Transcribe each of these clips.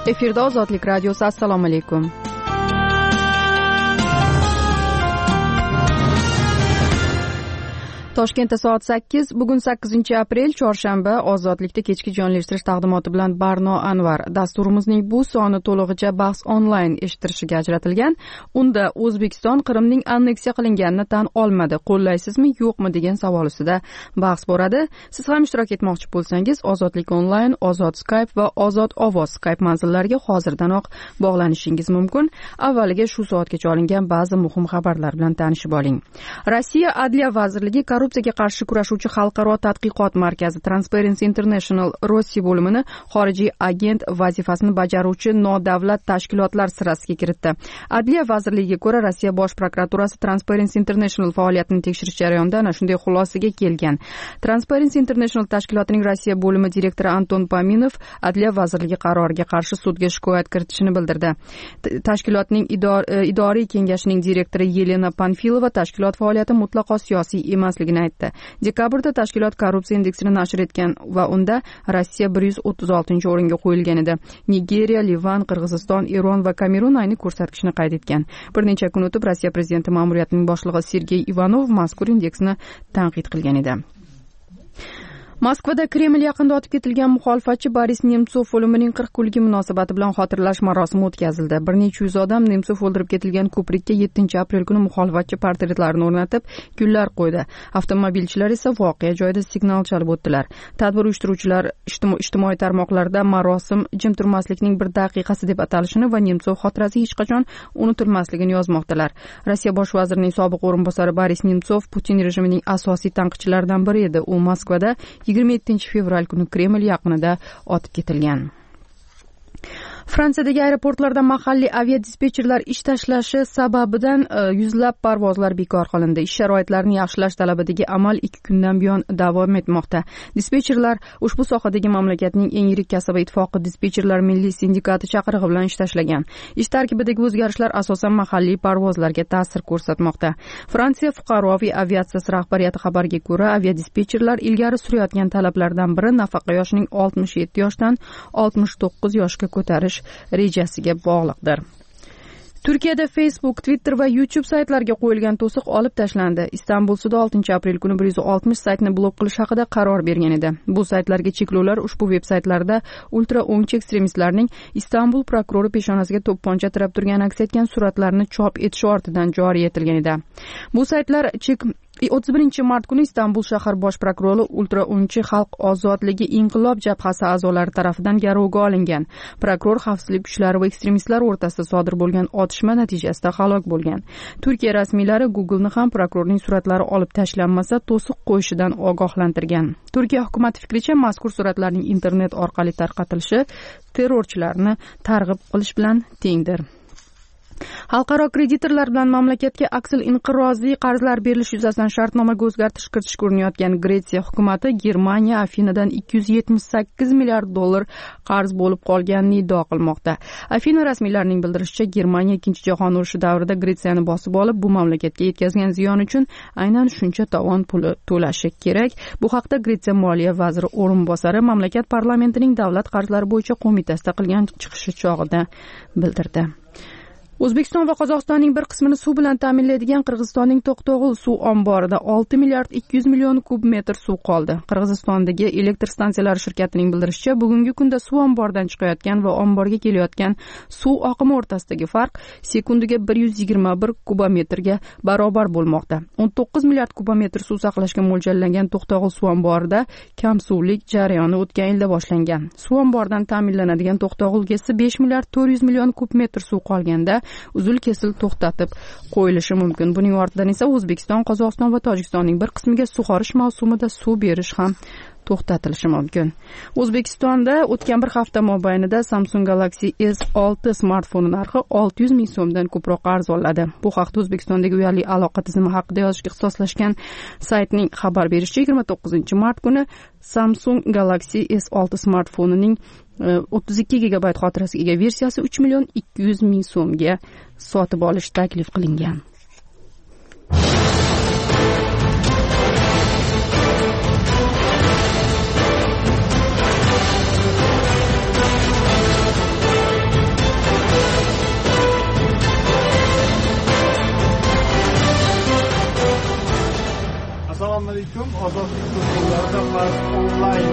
Efirda Ozodlik radiosi. Assalomu alaykum. Toshkentda soat 8. Bugun 8-aprel chorshanba. Ozodlikda kechki jonlashtirish taqdimoti bilan Barno Anvar. Dasturimizning bu soni to'lig'icha bahs onlayn eshittirishiga ajratilgan. Unda O'zbekiston Qrimning anneksiya qilinganini tan olmadi. Qo'llaysizmi, yo'qmi degan savol ustida bahs boradi. Siz ham ishtirok etmoqchi bo'lsangiz, Ozodlik onlayn, Ozod Skype va Ozod ovoz Skype manzillariga hozirdanoq bog'lanishingiz mumkin. Avvaliga shu soatgacha olingan ba'zi muhim xabarlar bilan tanishib oling. Rossiya Adliya vazirligi korrupsiyaga qarshi kurashuvchi xalqaro tadqiqot markazi Transparency International Rossiya bo'limini xorijiy agent vazifasini bajaruvchi nodavlat tashkilotlar sirasiga kiritdi. Adliya vazirligiga ko'ra, Rossiya bosh prokuraturasi Transparency International faoliyatini tekshirish jarayonida ana shunday xulosaga kelgan. Transparency International tashkilotining Rossiya bo'limi direktori Anton Paminov Adliya vazirligi qaroriga qarshi sudga shikoyat kiritishini bildirdi. Tashkilotning idoriy kengashining direktori Yelena Panfilova tashkilot faoliyati mutlaqo siyosiy emasligini aytdi. Dekabrda tashkilot korrupsiya indeksini nashr etgan va unda Rossiya 136-o'ringa qo'yilgan edi. Nigeriya, Livan, Qirg'iziston, Eron va Kamerun ayni ko'rsatkichni qayd etgan. Bir necha kun o'tib Rossiya prezidenti ma'muriyatining boshlig'i Sergey Ivanov mazkur indeksni tanqid qilgan edi. Moskvada Kreml yaqinida otib ketilgan muxolifatchi Boris Nemtsov o'limining 40 kunligi munosabati bilan xotirlash marosimi o'tkazildi. Bir necha yuz odam Nemtsov o'ldirib ketilgan ko'prikka 7-aprel kuni muxolifatchi portretlarini o'rnatib, gullar qo'ydi. Avtomobilchilar esa voqea joyida signal chalib o'tdilar. Tadbir uyushtiruvchilar ijtimoiy tarmoqlarda marosim jim turmaslikning bir daqiqasi deb atalishini va Nemtsov xotirasi hech qachon unutilmasligini yozmoqdalar. Rossiya bosh vazirining sobiq o'rinbosari Boris Nemtsov Putin rejimining asosiy tanqidchilaridan biri edi. U Moskvada 27-fevral kuni Kreml yaqinida otib ketilgan. Fransiyadagi aeroportlarda mahalliy aviadispetcherlar ish tashlashi sababidan yuzlab parvozlar bekor qilindi. Ish sharoitlarini yaxshilash talabidagi amal 2 kundan buyon davom etmoqda. Dispetcherlar ushbu sohadagi mamlakatning eng yirik kasaba ittifoqi dispetcherlar milliy sindikati chaqirig'i bilan ish tashlagan. Ish tarkibidagi o'zgarishlar asosan mahalliy parvozlarga ta'sir ko'rsatmoqda. Fransiya fuqaroviy aviatsiyasi rahbariyati xabariga ko'ra, aviadispetcherlar ilgari surayotgan talablardan biri nafaqa yoshining 67 yoshdan 69 yoshga ko'tarish rejasiga bog'liqdir. Turkiyada Facebook, Twitter va YouTube saytlariga qo'yilgan to'siq olib tashlandi. Istanbul sudi 6-aprel kuni 160 saytni blok qilish haqida qaror bergan edi. Bu saytlarga cheklovlar ushbu veb saytlarda ultra o'ngchi ekstremistlarning Istanbul prokurori peshonasiga to'pponcha tirab turgan aks etgan suratlarni chop etishi ortidan joriy etilgan edi. Bu saytlar 31-mart kuni Istanbul shahar bosh prokurori ultra o'ngchi xalq ozodligi inqilob jabhasi a'zolari tarafidan garovga olingan. Prokuror xavfsizlik kuchlari va ekstremistlar o'rtasida sodir bo'lgan otishma natijasida halok bo'lgan. Turkiya rasmiylari Google'ni ham prokurorning suratlari olib tashlanmasa to'siq qo'yishidan ogohlantirgan. Turkiya hukumati fikricha mazkur suratlarning internet orqali tarqatilishi terrorchilarni targ'ib qilish bilan tengdir. Xalqaro kreditorlar bilan mamlakatga aksil inqiroziy qarzlar berilish yuzasidan shartnomaga o'zgartirish kiritishga urinayotgan Gretsiya hukumati Germaniya Afinadan 278 milliard dollar qarz bo'lib qolganini iddao qilmoqda. Afina rasmiylarining bildirishicha, Germaniya 2-jahon urushi davrida Gretsiyani bosib olib, bu mamlakatga yetkazgan ziyon uchun aynan shuncha tovon puli to'lashi kerak. Bu haqda Gretsiya moliya vaziri o'rinbosari mamlakat parlamentining davlat qarzlari bo'yicha qo'mitasida qilgan chiqishi chog'ida bildirdi. O'zbekiston va Qozog'istonning bir qismini suv bilan ta'minlaydigan Qirg'izistonning To'qtog'il suv omborida 6 milliard 200 million kub metr suv qoldi. Qirg'izistondagi elektr stansiyalari shirkatining bildirishicha, bugungi kunda suv omboridan chiqayotgan va omborga kelayotgan suv oqimi o'rtasidagi farq sekundiga 121 kubometrga barobar bo'lmoqda. 19 milliard kubometr suv saqlashga mo'ljallangan To'qtog'il suv omborida kamsuvlik jarayoni o'tgan yilda boshlangan. Suv omboridan ta'minlanadigan To'qtog'il GESi 5 milliard 400 million kub metr suv qolganda uzil-kesil to'xtatib qo'yilishi mumkin. Buning ortidan esa O'zbekiston, Qozog'iston va Tojikistonning bir qismiga sug'orish mavsumida suv berish ham to'xtatilishi mumkin. O'zbekistonda o'tgan bir hafta mobaynida Samsung Galaxy S6 smartfoni narxi 600 ming so'mdan ko'proq arzonladi. Bu haqda O'zbekistondagi uyali aloqa tizimi haqida yozishga ixtisoslashgan saytning xabar berishicha, 29-mart kuni Samsung Galaxy S6 smartfonining 32 gigabayt xotirasiga ega versiyasi 3 million 200 ming so'mga sotib olish taklif qilingan. Assalomu alaykum. Ozodlik to'lqinlarida onlayn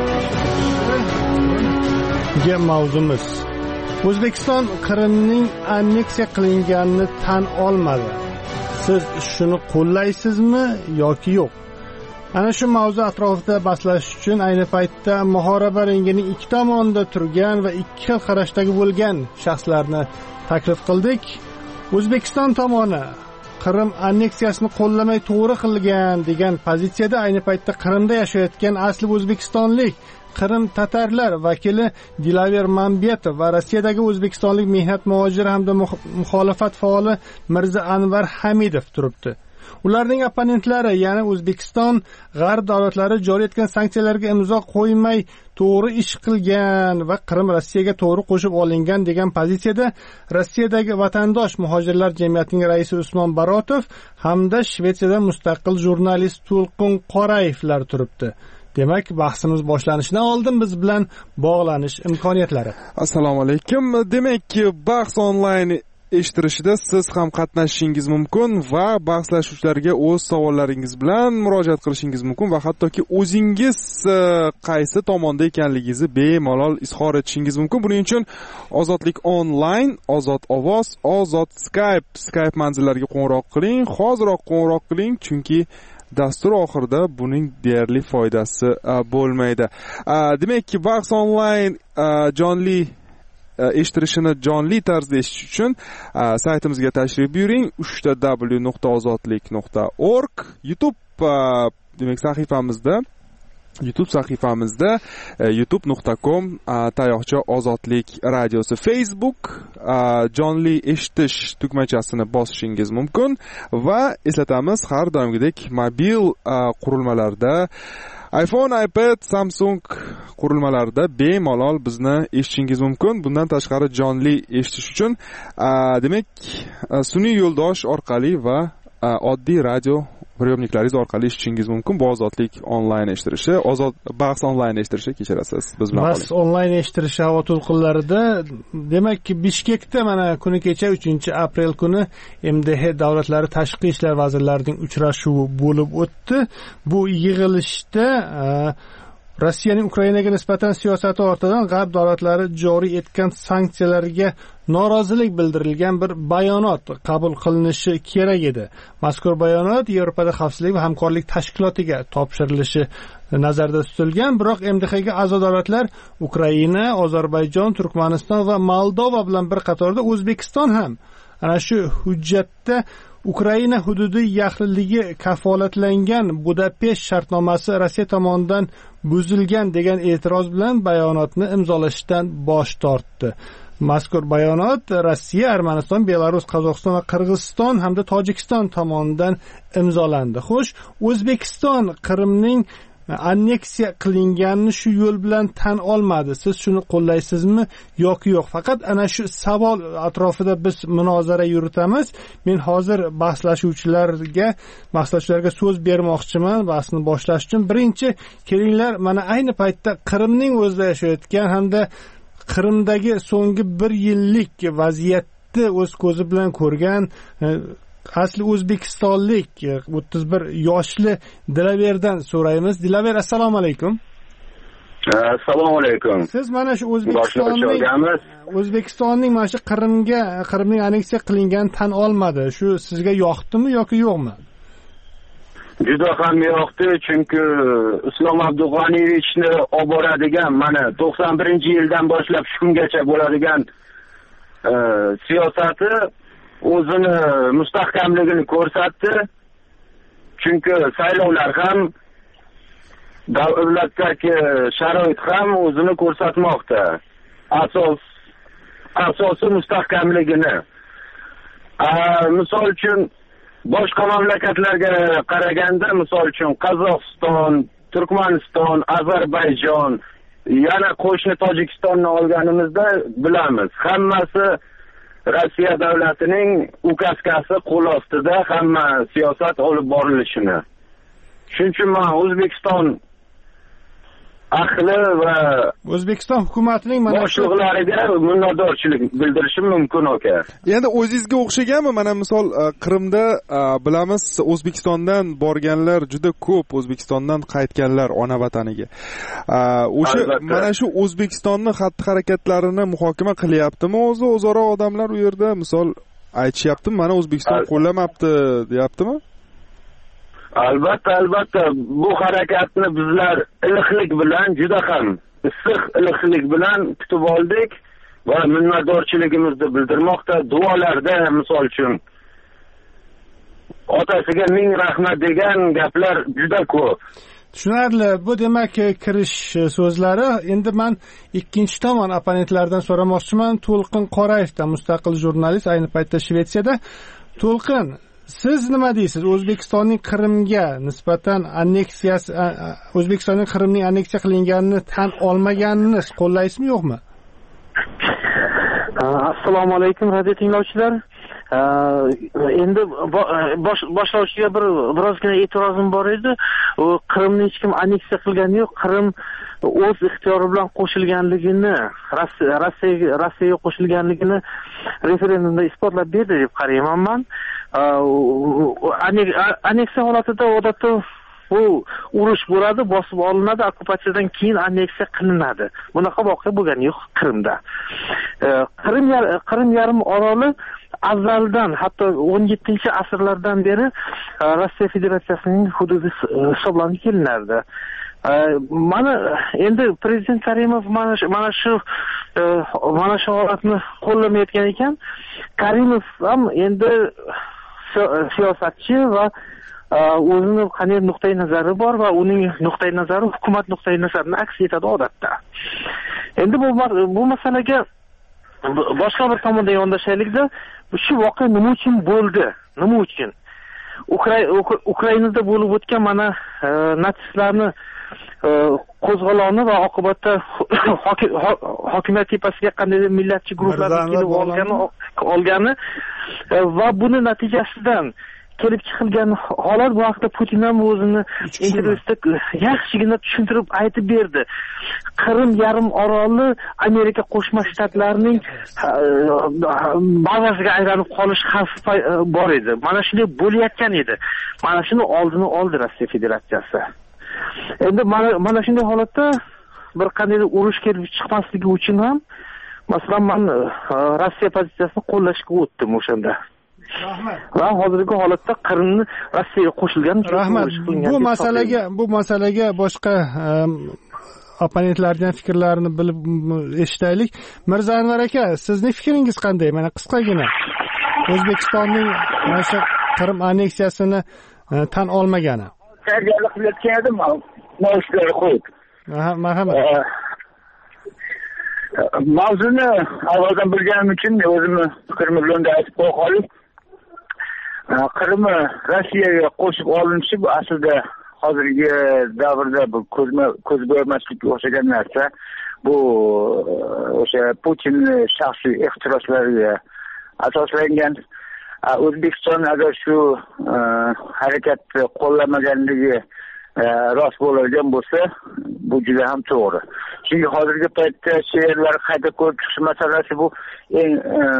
mavzumiz. O'zbekiston Qrimning anneksiya qilinganini tan olmadi. Siz shuni qo'llaysizmi yoki yo'q? Ana shu mavzu atrofida bahslash uchun ayni paytda muhoraba ringining ikki tomonida turgan va ikki xil qarashdagi bo'lgan shaxslarni taklif qildik. O'zbekiston tomoni Qrim anneksiyasini qo'llamay to'g'ri qilgan degan pozitsiyada ayni paytda Qrimda yashayotgan asli o'zbekistonlik Qrim tatarlar vakili Dilaver Mambetov va Rossiyadagi o'zbekistonlik mehnat muhojiri hamda muxolifat faoli Mirza Anvar Hamidov turibdi. Ularning opponentlari, ya'ni O'zbekiston g'arb davlatlari joriy etgan sanksiyalarga imzo qo'ymay to'g'ri ish qilgan va Qrim Rossiyaga to'g'ri qo'shib olingan degan pozitsiyada Rossiyadagi vatandosh muhojirlar jamiyatining raisi Usmon Barotov hamda Shvetsiyada mustaqil jurnalist To'lqin Qorayevlar turibdi. Demak, bahsimiz boshlanishidan oldin biz bilan bog'lanish imkoniyatlari. Assalomu alaykum. Demak, bahs onlayn eshittirishida siz ham qatnashishingiz mumkin va bahslashuvchilarga o'z savollaringiz bilan murojaat qilishingiz mumkin va hattoki o'zingiz qaysi tomonda ekanligingizni bemalol izhor etishingiz mumkin. Buning uchun Ozodlik onlayn, Ozod ovoz, Ozod Skype manzillariga qo'ng'iroq qiling. Hoziroq qo'ng'iroq qiling, chunki dastur oxirida buning deyarli foydasi bo'lmaydi. Demak, bahs onlayn jonli eshittirishini jonli tarzda eshitish uchun saytimizga tashrif buyuring. www.ozodlik.org YouTube demak sahifamizda youtube.com tayoqcha ozodlik radiosi, Facebook jonli eshitish tugmachasini bosishingiz mumkin va eslatamiz, har doimgidek mobil qurilmalarda iPhone, iPad, Samsung qurilmalarida bemalol bizni eshitishingiz mumkin. Bundan tashqari jonli eshitish uchun demak sun'iy yo'ldosh orqali va oddiy radio priemniklaringiz orqali eshitishingiz mumkin. Bu Ozodlik onlayn eshittirishi, bahs onlayn eshittirishi, kechirasiz, biz bilan qoling. Bahs onlayn eshittirishi havo to'lqinlarida, demak, Bishkekda mana kuni kecha 3-aprel kuni MDH davlatlari tashqi ishlar vazirlarining uchrashuvi bo'lib o'tdi. Bu yig'ilishda Rossiyaning Ukrainaga nisbatan siyosati ortidan g'arb davlatlari joriy etgan sanksiyalarga norozilik bildirilgan bir bayonot qabul qilinishi kerak edi. Mazkur bayonot Yevropada xavfsizlik va hamkorlik tashkilotiga topshirilishi nazarda tutilgan, biroq MDHga a'zo davlatlar Ukraina, Ozarbayjon, Turkmaniston va Moldova bilan bir qatorda O'zbekiston ham ana shu hujjatda Ukraina hududiy yaxliligi kafolatlangan Budapesht shartnomasi Rossiya tomonidan buzilgan degan e'tiroz bilan bayonotni imzolashdan bosh tortdi. Mazkur bayonot Rossiya, Armaniston, Belarus, Qozog'iston va Qirg'iziston hamda Tojikiston tomonidan imzolandi. Xo'sh, O'zbekiston Qrimning anneksiya qilinganini shu yo'l bilan tan olmadi. Siz shuni qo'llaysizmi yoki yo'q? Faqat ana shu savol atrofida biz munozara yuritamiz. Men hozir bahslashuvchilarga so'z bermoqchiman bahsni boshlash uchun. Birinchi, kelinglar, mana ayni paytda Qrimning o'zida yashayotgan hamda Qrimdagi so'nggi 1 yillik vaziyatni o'z ko'zi bilan ko'rgan asli o'zbekistonlik 31 yoshli Dilaverdan so'raymiz. Dilaver, assalomu alaykum. Assalomu alaykum. Siz mana shu O'zbekistonning mana shu Qrimning anneksiya qilingan tan olmadi. Shu sizga yoqdimi yoki yo'qmi? Juda ham yoqdi, chunki Islom Abdug'aniyevichni olib boradigan mana 91-yildan boshlab shu kungacha bo'ladigan siyosati o'zini mustahkamligini ko'rsatdi. Chunki saylovlar ham, davlatdagi sharoit ham o'zini ko'rsatmoqda. Asosi mustahkamligini. Misol uchun boshqa mamlakatlarga qaraganda, misol uchun Qozog'iston, Turkmaniston, Ozarbayjon, yana qo'shni Tojikistonni olganimizda bilamiz, hammasi Rossiya davlatining ukaskasi qo'l ostida hamma siyosat olib borilishini. Shuning uchun men O'zbekiston ahli va O'zbekiston hukumatining mana shu boshliqlariga minnatdorchilik bildirishim mumkin aka. Endi o'zingizga o'xshaganmi? Mana misol Qrimda bilamiz, O'zbekistondan borganlar juda ko'p, O'zbekistondan qaytganlar ona vataniga. O'sha mana shu O'zbekistonning xatti-harakatlarini muhokama qilyaptimi o'zaro odamlar u yerda? Misol aytishyaptimi, mana O'zbekiston qo'llamabdi, deyaptimi? Albatta bu harakatni bizlar iliqlik bilan, juda ham issiq iliqlik bilan kutib oldik va minnatdorchiligimizni bildirmoqda. Duolarda misol uchun otasiga ming rahmat degan gaplar juda ko'p. Tushunarli. Bu demak kirish so'zlari. Endi men ikkinchi tomon opponentlardan so'ramoqchiman. To'lqin Qorayevdan, mustaqil jurnalist, ayni paytda Shvetsiyada. To'lqin, siz nima deysiz? O'zbekistonning Qrimga nisbatan anneksiyasi, O'zbekistonning Qrimning anneksiya qilinganini tan olmaganini qo'llaysizmi, yo'qmi? Assalomu alaykum radio tinglovchilar. Endi boshlovchiga birozgina e'tirozim bor edi. U Qrimni hech kim anneksiya qilgani yo'q. Qrim o'z ixtiyori bilan qo'shilganligini, Rossiyaga qo'shilganligini referendumda isbotlab berdi deb qarayman men. Anneksiya holatida odatda bu urush bo'ladi, bosib olinadi, okkupatsiyadan keyin anneksiya qilinadi. Bunaqa voqea bo'lgani yo'q Qrimda. Qrim yarim oroli azaldan, hatto 17-asrlardan beri Rossiya Federatsiyasining hududi hisoblanib kelinardi. Mana endi prezident Karimov mana shu holatni qo'llamayotgan ekan. Karimov ham endi siyosatchi va o'zining qanday nuqtai nazari bor va uning nuqtai nazari hukumat nuqtai nazarini aks etadi odatda. Endi bu masalaga boshqa bir tomondan yondashaylikda, shu voqea nima uchun bo'ldi? Nima uchun? Ukrainada bo'lib o'tgan mana natsistlarni qo'zg'oloni va oqibatda hokimiyat tepasiga qandaydir millatchi guruhlarning kelib olgani va buni natijasidan kelib chiqilgan holat bu haqda Putin ham o'zini intervyusida yaxshigina tushuntirib aytib berdi. Qrim yarim oroli Amerika Qo'shma Shtatlarining bazasiga aylanib qolish xavfi bor edi. Mana shunday bo'layotgan edi. Mana shuni oldini oldi Rossiya Federatsiyasi. Endi mana shunday holatda bir qandaydir urush kelib chiqmasligi uchun ham masalan men Rossiya pozitsiyasini qo'llashga o'tdim o'shanda. Rahmat. Va hozirgi holatda Qrimni Rossiyaga qo'shilgan rahmat. Bu masalaga boshqa opponentlarning fikrlarini bilib eshitaylik. Mirzo Anvar aka, sizning fikringiz qanday? Mana qisqagina O'zbekistonning mana shu Qrim anneksiyasini tan olmagani. Tayyorlik qilayotgan edim, mavzularni qo'yib. Marhamat. Mavzuni avvaldan bilganim uchun o'zimni fikrimni bilan aytib qo'ya qolib, Qrimni Rossiyaga qo'shib olinishi bu aslida hozirgi davrda bu ko'z bo'yamaslikka o'xshagan narsa. Bu o'sha Putinning shaxsiy ehtiroslariga asoslangan. O'zbekiston agar shu harakatni qo'llamaganligi rost bo'ladigan bo'lsa, bu juda ham to'g'ri. Chunki hozirgi paytda she'rlar qayta ko'rib chiqish masalasi bu eng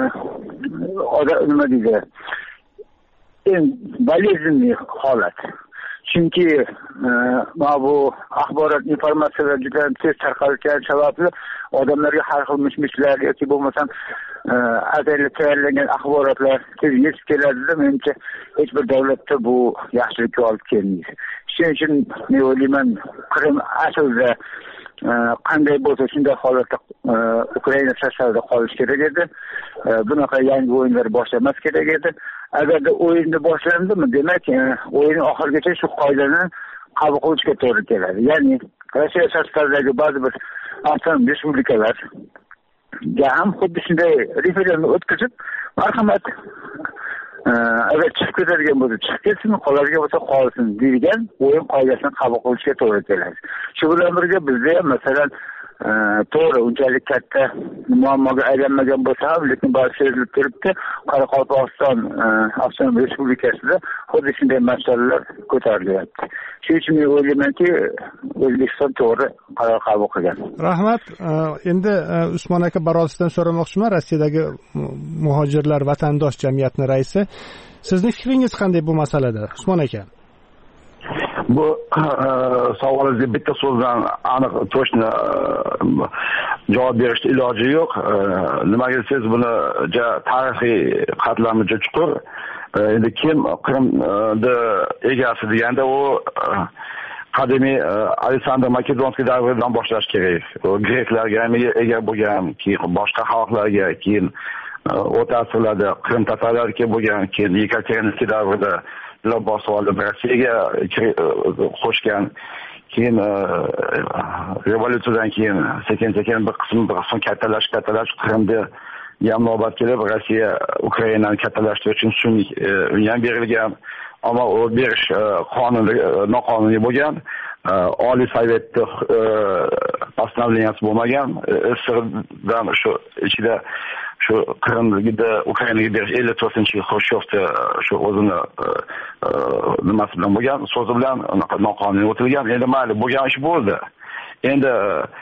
nima deydi? Eng bolезненный holat. Chunki bu axborot informatsiyalar juda tez tarqalgani sababli odamlarga har xil mish-mishlar yoki bo'lmasam azaldan tayyorlangan axborotlar tez yetib keladi-da, menimcha hech bir davlatda bu yaxshilikka olib kelmaydi. Shuning uchun men o'ylayman, Qrim aslida qanday bo'lsa shunday holatda Ukraina safarida qolish kerak edi. Bunaqa yangi o'yinlar boshlamas kerak edi. Agarda o'yinni boshlandimi, demak o'yin oxirigacha shu qoidani qabul qilishga to'g'ri keladi. Ya'ni Rossiya safaridagi ba'zi bir avtonom respublikalar ham xuddi shunday referendum o'tkazib, marhamat, agar chiqib ketadigan bo'lsa chiqib ketsin, qoladigan bo'lsa qolsin degan o'yin qoidasini qabul qilishga to'g'ri keladi. Shu bilan birga bizda ham masalan to'g'ri unchalik katta muammoga aylanmagan bo'lsa ham, lekin ba'zi sezilib turibdi, Qoraqalpog'iston avtonom respublikasida xuddi shunday masalalar ko'tarilyapti. Shuning uchun men o'ylaymanki, O'zbekiston to'g'ri qaror qabul qilgan. Rahmat. Endi Usmon aka Barosdan so'ramoqchiman, Rossiyadagi muhojirlar vatandosh jamiyatning raisi. Sizning fikringiz qanday bu masalada, Usmon aka? Bu savolingizga bitta so'zdan aniq to'shni javob berishga iloji yo'q. Nimaga desangiz, buni tarixiy qatlami juda chuqur. Endi kim Qrimni egasi deganda u qadimiy Aleksandr Makedonskiy davridan boshlash kerak. Greklarga ham ega bo'lgan, keyin boshqa xalqlarga, keyin o'rta asrlarda Qrim tatarlarga bo'lgan, keyin Yekaterinoslav davrida bosib olib Rossiyaga qo'shgan, keyin revolyutsiyadan keyin sekin-sekin bir qism kattalash Qrimda ham navbat kelib, Rossiya Ukrainani kattalashtirish uchun sun'iy unga berilgan, ammo u berish noqonuniy bo'lgan. Oliy Sovetda постановленияsi bo'lmagan. Sirdan shu ichida shu Qrimga Ukrainaga berish 54-yil Xrushchevda shu o'zini nimasi bilan bo'lgan, so'zi bilan noqonuniy o'tilgan. Endi mayli, bo'lgan ish bo'ldi. Endi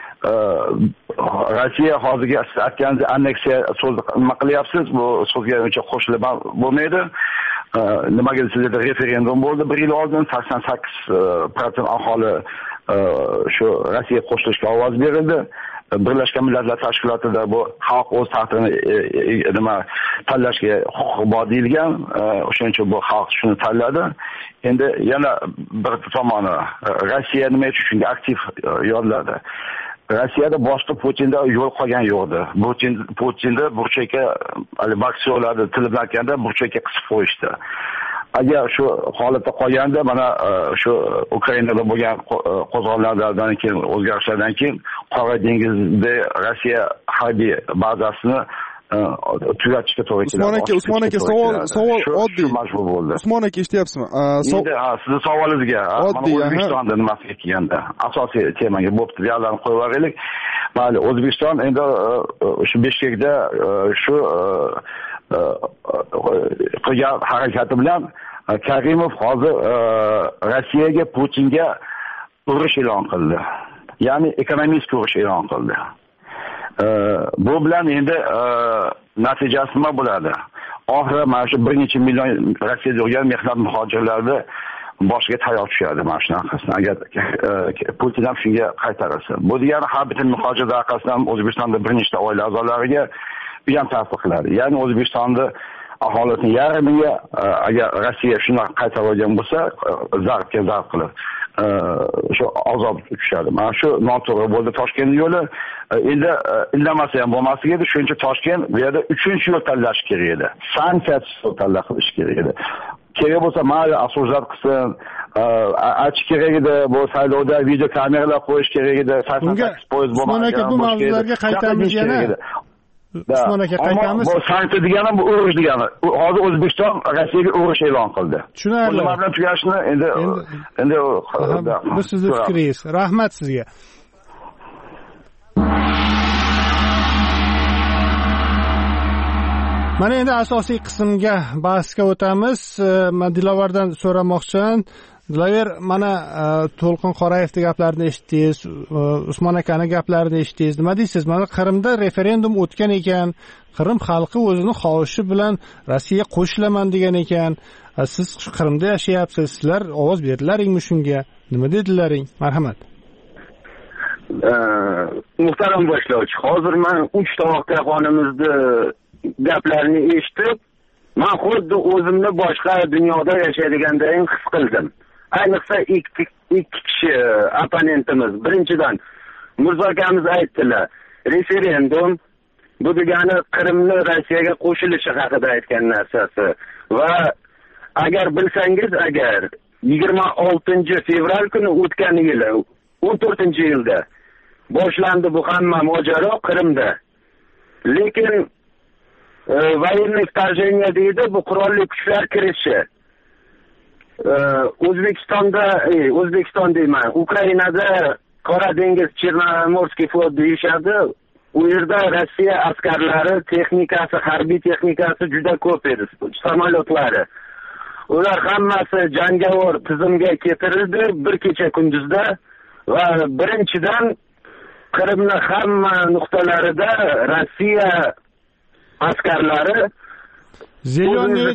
Rossiya hozirgi siz aytganingiz anneksiya so'zni nima qilyapsiz? Bu so'zga uncha qo'shilib bo'lmaydi. Nimaga sizda referendum bo'ldi 1 yil oldin, 88% aholi shu Rossiyaga qo'shilishga ovoz berildi. Birlashgan Millatlar Tashkilotida bu xalq o'z taqdirini tanlashga huquqi bor deyilgan. O'shaning uchun bu xalq shuni tanladi. Endi yana bir tomoni Rossiya nima uchun shunga aktiv yo'lladi? Rossiyada boshqa Putinda yo'l qolgan yo'qdi. Putinda burchakka, boksyorlarni tili bilan aytganda burchakka qisib qo'yishdi. Agar shu holatda qolganda, mana shu Ukrainada bo'lgan qo'zg'olonlardan keyin, o'zgarishlardan keyin Qora dengizda Rossiya harbiy bazasini tugatishga to'g'ri keladi. Usmon aka, savol oddiy. Majbur bo'ldi. Usmon aka, eshityapsizmi? Endi sizning savolingizga, O'zbekistonda nimasiga kelganda asosiy temaga bo'pti, dialogni qo'yib yuboraylik. Mayli, O'zbekiston endi shu Bishkekda shu qilgan harakati bilan Karimov hozir Rossiyaga, Putinga urush e'lon qildi. Ya'ni ekonomik urush e'lon qildi. Bu bilan endi natijasi nima bo'ladi? Oxiri mana shu 1 necha million Rossiyada yurgan mehnat muhojirlarni boshiga tayoq tushadi mana shu narxasidan. Agar Putin ham shunga qaytarilsa. Bu degani har bitta muhojirlar orqasidan O'zbekistonda bir nechta oila a'zolariga bu ham ta'sir qiladi. Ya'ni O'zbekistonda aholisining yarmiga agar Rossiya shuni qaytarib olgan bo'lsa, zarbga zarb qilib shu azob tushadi. Mana shu noto'g'ri bo'ldi Toshkent yo'li. Endi indamasa ham bo'lmasligi edi. Shuncha Toshkent bu yerda 3-chi yo'l tanlash kerak edi. Sanksiyatsiz tanlash kerak edi. Kerak bo'lsa mayli asojlar qilsin, achiq kerak edi, bu saylovda video kameralar qo'yish kerak edi. 88 poyezd bo'lmagan. Bu mavzularga qaytamiz yana. Usmon aka, qaytamiz. Bu sanksiya degani bu urush degani. Hozir O'zbekiston Rossiyaga urush e'lon qildi. Tushunarli. Nima bilan tugashini endi bu sizning fikringiz. Rahmat sizga. Mana endi asosiy qismga bahsga o'tamiz. Men Dilovardan so'ramoqchiman. Dilover, mana To'lqin Qorayevning gaplarini eshitdingiz, Usmon akaning gaplarini eshitdingiz. Nima deysiz? Mana Qrimda referendum o'tgan ekan, Qrim xalqi o'zining xohishi bilan Rossiyaga qo'shilaman degan ekan. Siz Qrimda yashayapsiz, sizlar ovoz berdilaringmi shunga? Nima dedilaring? Marhamat. Muhtaram boshlovchi, hozir men 3 tomoqda xonimizning gaplarini eshitib, men xuddi o'zimni boshqa dunyoda yashaydigandayin his qildim. Ayniqsa ikki kishi opponentimiz. Birinchidan Mirzo akamiz aytdilar, referendum bu degani Qrimni Rossiyaga qo'shilishi haqida aytgan narsasi. Va agar bilsangiz, agar 26-fevral kuni o'tgan yili 14-yilda boshlandi bu hamma mojaro Qrimda. Lekin военное вторжение deydi, bu qurolli kuchlar kirishi. O'zbekiston deyman, Ukrainada qora dengiz Chernomorskiy flot deyishadi. U yerda Rossiya askarlari texnikasi, harbiy texnikasi juda ko'p edi, samolyotlari. Ular hammasi jangovar tizimga keltirildi bir kecha kunduzda va birinchidan Qrimni hamma nuqtalarida Rossiya askarlari Zelyoniy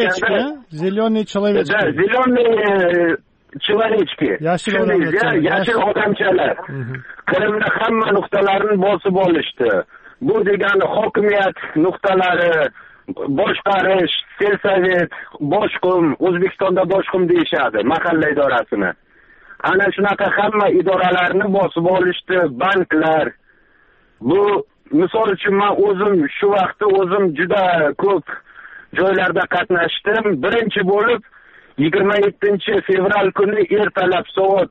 человечки. Yashil odamchalar. Qrimni hamma nuqtalarini bosib olishdi. Bu degani hokimiyat nuqtalari, boshqarish, selsovet, boshqum, O'zbekistonda boshqum deyishadi, mahalla idorasini. Ana shunaqa hamma idoralarni bosib olishdi, banklar. Bu misol uchun men o'zim shu vaqtda juda ko'p joylarda qatnashdim. Birinchi bo'lib 27 fevral kuni ertalab soat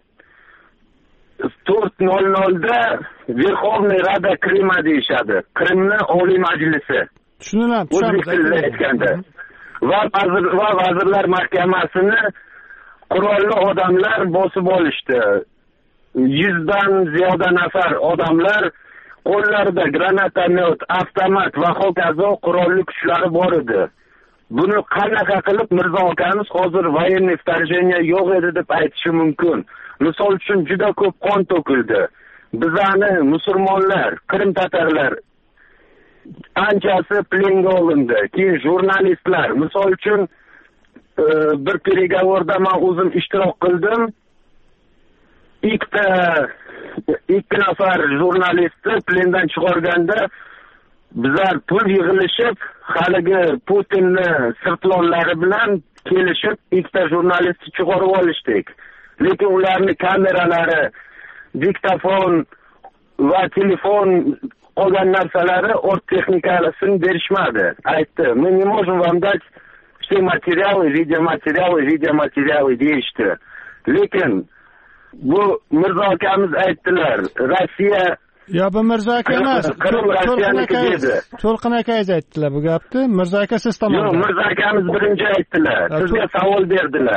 4:00da Verxovniy Rada Krima deyishadi. Qrimni Oliy Majlisi. Tushunamiz. Va vazirlar mahkamasini qurolli odamlar bosib olishdi. 100 dan ziyoda nafar odamlar qo'llarida granatomyot, avtomat va hokazo qurolli kuchlari bor edi. Buni qanaqa qilib Mirzo akamiz hozir военный вторжение yo'q edi deb aytishi mumkin. Misol uchun juda ko'p qon to'kildi. Bizani musulmonlar, Qrim tatarlar anchasi plenga olindi. Keyin jurnalistlar, misol uchun bir переговорda men o'zim ishtirok qildim. Ikki nafar jurnalistni plendan chiqarganda bizlar pul yig'ilishib, haligi Putinni sirtlonlari bilan kelishib, ikkita jurnalistni chiqarib olishdik. Lekin ularning kameralari, diktafon va telefon qolgan narsalari ort texnikasini berishmadi. Aytdi, "Men не можем вам дать все материалы, видеоматериалы" deyishdi. Lekin bu Mirzo akamiz aytdilar, Rossiya bu Mirzo aka emas, To'lqin aka aytdilar bu gapni. Mirzo aka siz tomondan. Yo'q, Mirzo akamiz birinchi aytdilar. Sizga savol berdilar.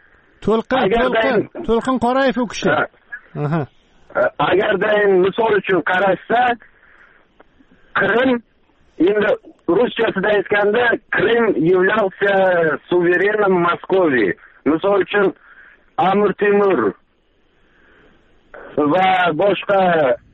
To'lqin Qorayev u kishi. Agarda misol uchun qarashsa, Qrim endi ruschasida aytganda Qrim являлся суверенным Moskvой. Misol uchun Amir Temur va boshqa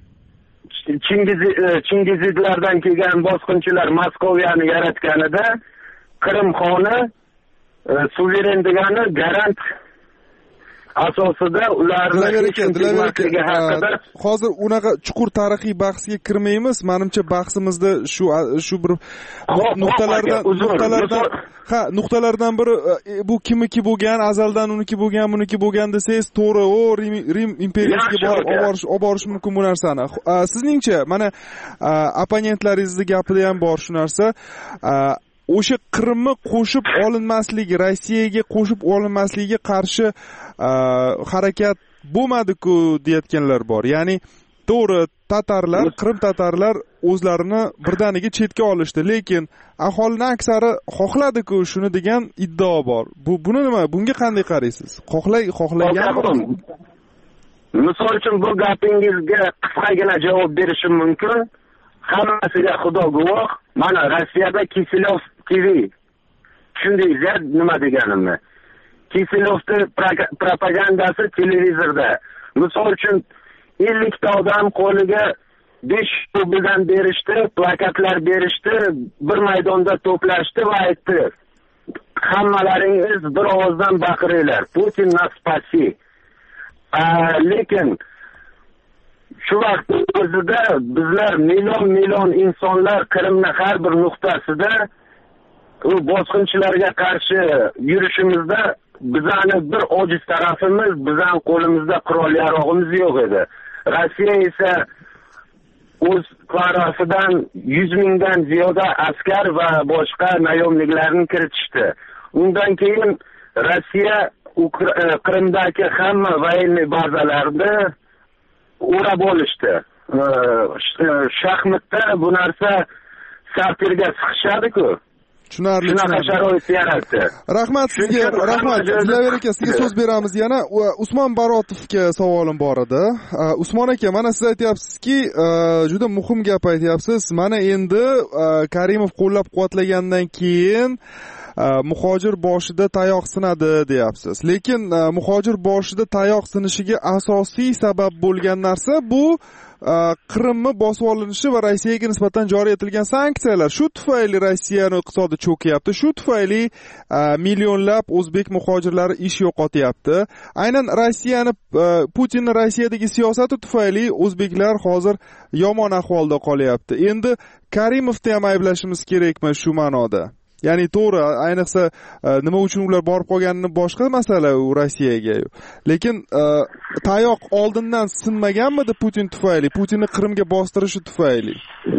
Chingizidlardan kelgan bosqinchilar Moskvani yaratganida Qrim xoni suveren degani garant asosida ularni haqida hozir unaqa chuqur tarixiy bahsga kirmaymiz. Menimcha bahsimizda shu bir nuqtalardan biri bu kimniki bo'lgan, azaldan uniki bo'lgan, buniki bo'lgan desangiz to'g'ri, Rim imperiyasiga olib borish mumkin bu narsani. Sizningcha, mana opponentlaringizni gapida ham bor shu narsa. O'sha Qrimni qo'shib olinmasligi, Rossiyaga qo'shib olinmasligiga qarshi harakat bo'lmadi-ku deyotganlar bor. Ya'ni to'g'ri, tatarlar, Qrim tatarlar o'zlarini birdaniga chetga olishdi, lekin aholining aksari xohladi-ku shuni degan iddao bor. Buni nima? Bunga qanday qaraysiz? Xohlaganmi? Misol uchun bu gapingizga qisqagina javob berishim mumkin. Hammasiga Xudo guvoh. Mana Rossiyada Kisilov TV tushundingizmi nima deganimni? Kisilovning propagandasi televizorda. Misol uchun 50 ta odam qo'liga 5 rubldan berishdi, plakatlar berishdi, bir maydonda to'plashdi va aytdi: "Hammalaringiz bir ovozdan baqiringlar, Putin nas spasi." Lekin shu vaqt o'zida bizlar million insonlar Qrimning har bir nuqtasida u bosqinchilarga qarshi yurishimizda bizani bir ojiz tarafimiz, bizning qo'limizda qurol yarog'imiz yo'q edi. Rossiya esa o'z tarafidan 100 mingdan ziyoda askar va boshqa nayomliklarni kiritishdi. Undan keyin Rossiya Qrimdagi hamma военный bazalarni o'rab olishdi. Shaxmatda bu narsa sarterga siqishadi-ku. Tushunarli. Shunaqa sharoit yaratdi. Rahmat sizga, rahmat. Dilaver aka, sizga so'z beramiz yana. Usmon Barotovga savolim bor edi. Usmon aka, mana siz aytyapsizki, juda muhim gap aytyapsiz. Mana endi Karimov qo'llab-quvvatlagandan keyin muhojir boshida tayoq sinadi deyapsiz. Lekin muhojir boshida tayoq sinishiga asosiy sabab bo'lgan narsa bu Qrimni bosib olinishi va Rossiyaga nisbatan joriy etilgan sanksiyalar. Shu tufayli Rossiyaning iqtisodi cho'kyapti. Shu tufayli millionlab o'zbek muhojirlari ish yo'qotyapti. Aynan Putinning Rossiyadagi siyosati tufayli o'zbeklar hozir yomon ahvolda qolyapti. Endi Karimovni ham ayblashimiz kerakmi shu ma'noda? Ya'ni to'g'ri, ayniqsa nima uchun ular borib qolganini boshqa masala u Rossiyaga. Lekin tayoq oldindan sinmaganmidi Putin tufayli, Putinni Qrimga bostirishi tufayli?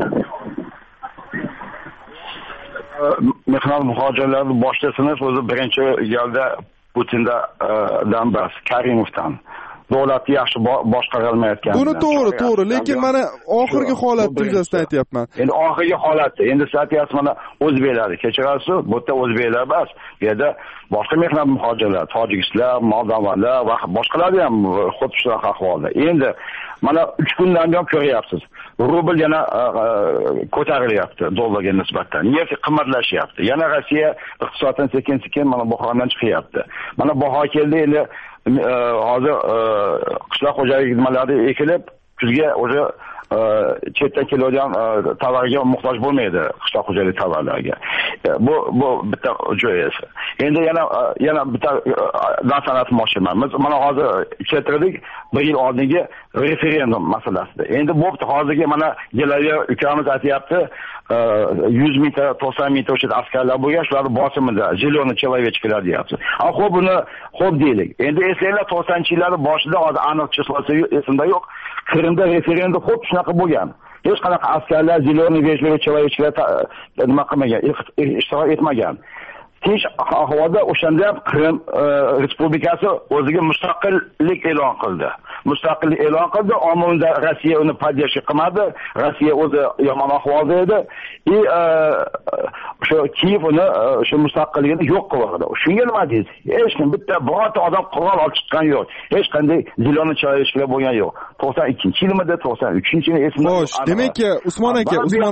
Mehnat muhojirlarni boshda sinish o'zi birinchi galda Putindan emas, Karimovdan. Davlatni yaxshi boshqarilmayotgan. Buni to'g'ri, lekin mana oxirgi holat yuzasidan aytyapman. Endi oxirgi holatda, endi siz aytyapsiz mana o'zbeklar, kechirasiz, bu yerda o'zbeklar emas, bu yerda boshqa mehnat muhojirlar, tojikistlar, moldovalar va boshqalar ham xuddi shunaqa ahvolda. Endi mana 3 kundan buyon ko'ryapsiz. Rubl yana ko'tarilyapti dollarga nisbatan. Neft qimmatlashyapti. Yana Rossiya iqtisoddan sekin-sekin mana buhrondan chiqyapti. Mana baho keldi endi hozir qishloq xo'jaligi nimalari ekilib, kuzga o'sha chetdan keladigan tovarga muhtoj bo'lmaydi qishloq xo'jaligi tovarlariga. Bu bitta jo'yasi. Endi yana bitta narsani aytmoqchiman. Biz mana hozir keltirdik 1 yil oldingi referendum masalasida. Endi bo'pti, hozirgi mana Gelayer ukamiz aytyapti, 100 mingta, 90 mingta o'sha askarlar bo'lgan, shularni bosimida Zeleniy человечкалар deyapti. Xo'p, buni xo'p deylik. Endi eslanglar 90-yillar boshida hozir aniq chiqmasa esimda yo'q, Qrimda referendum xo'p shunaqa bo'lgan. Hech qanaqa askarlar Zeleniy человечкалар nima qilmagan, ishtirok etmagan. Tinch ahvolda o'shanda ham Qrim respublikasi o'ziga mustaqillik e'lon qildi. Mustaqillik e'lon qildi, ommaviy Rossiya uni podдержка qilmadi. Rossiya o'zi yomon ahvolda edi. O'sha Kiyev uni o'sha mustaqilligini yo'q qildi. Shunga nima deysiz? Hech kim bitta birorta odam qurol olib chiqqan yo'q. Hech qanday Zeleniy человечкалар bo'lgan yo'q. 92-yilmida, 93-yilda esimda. Xo'sh, demak, Usmon aka,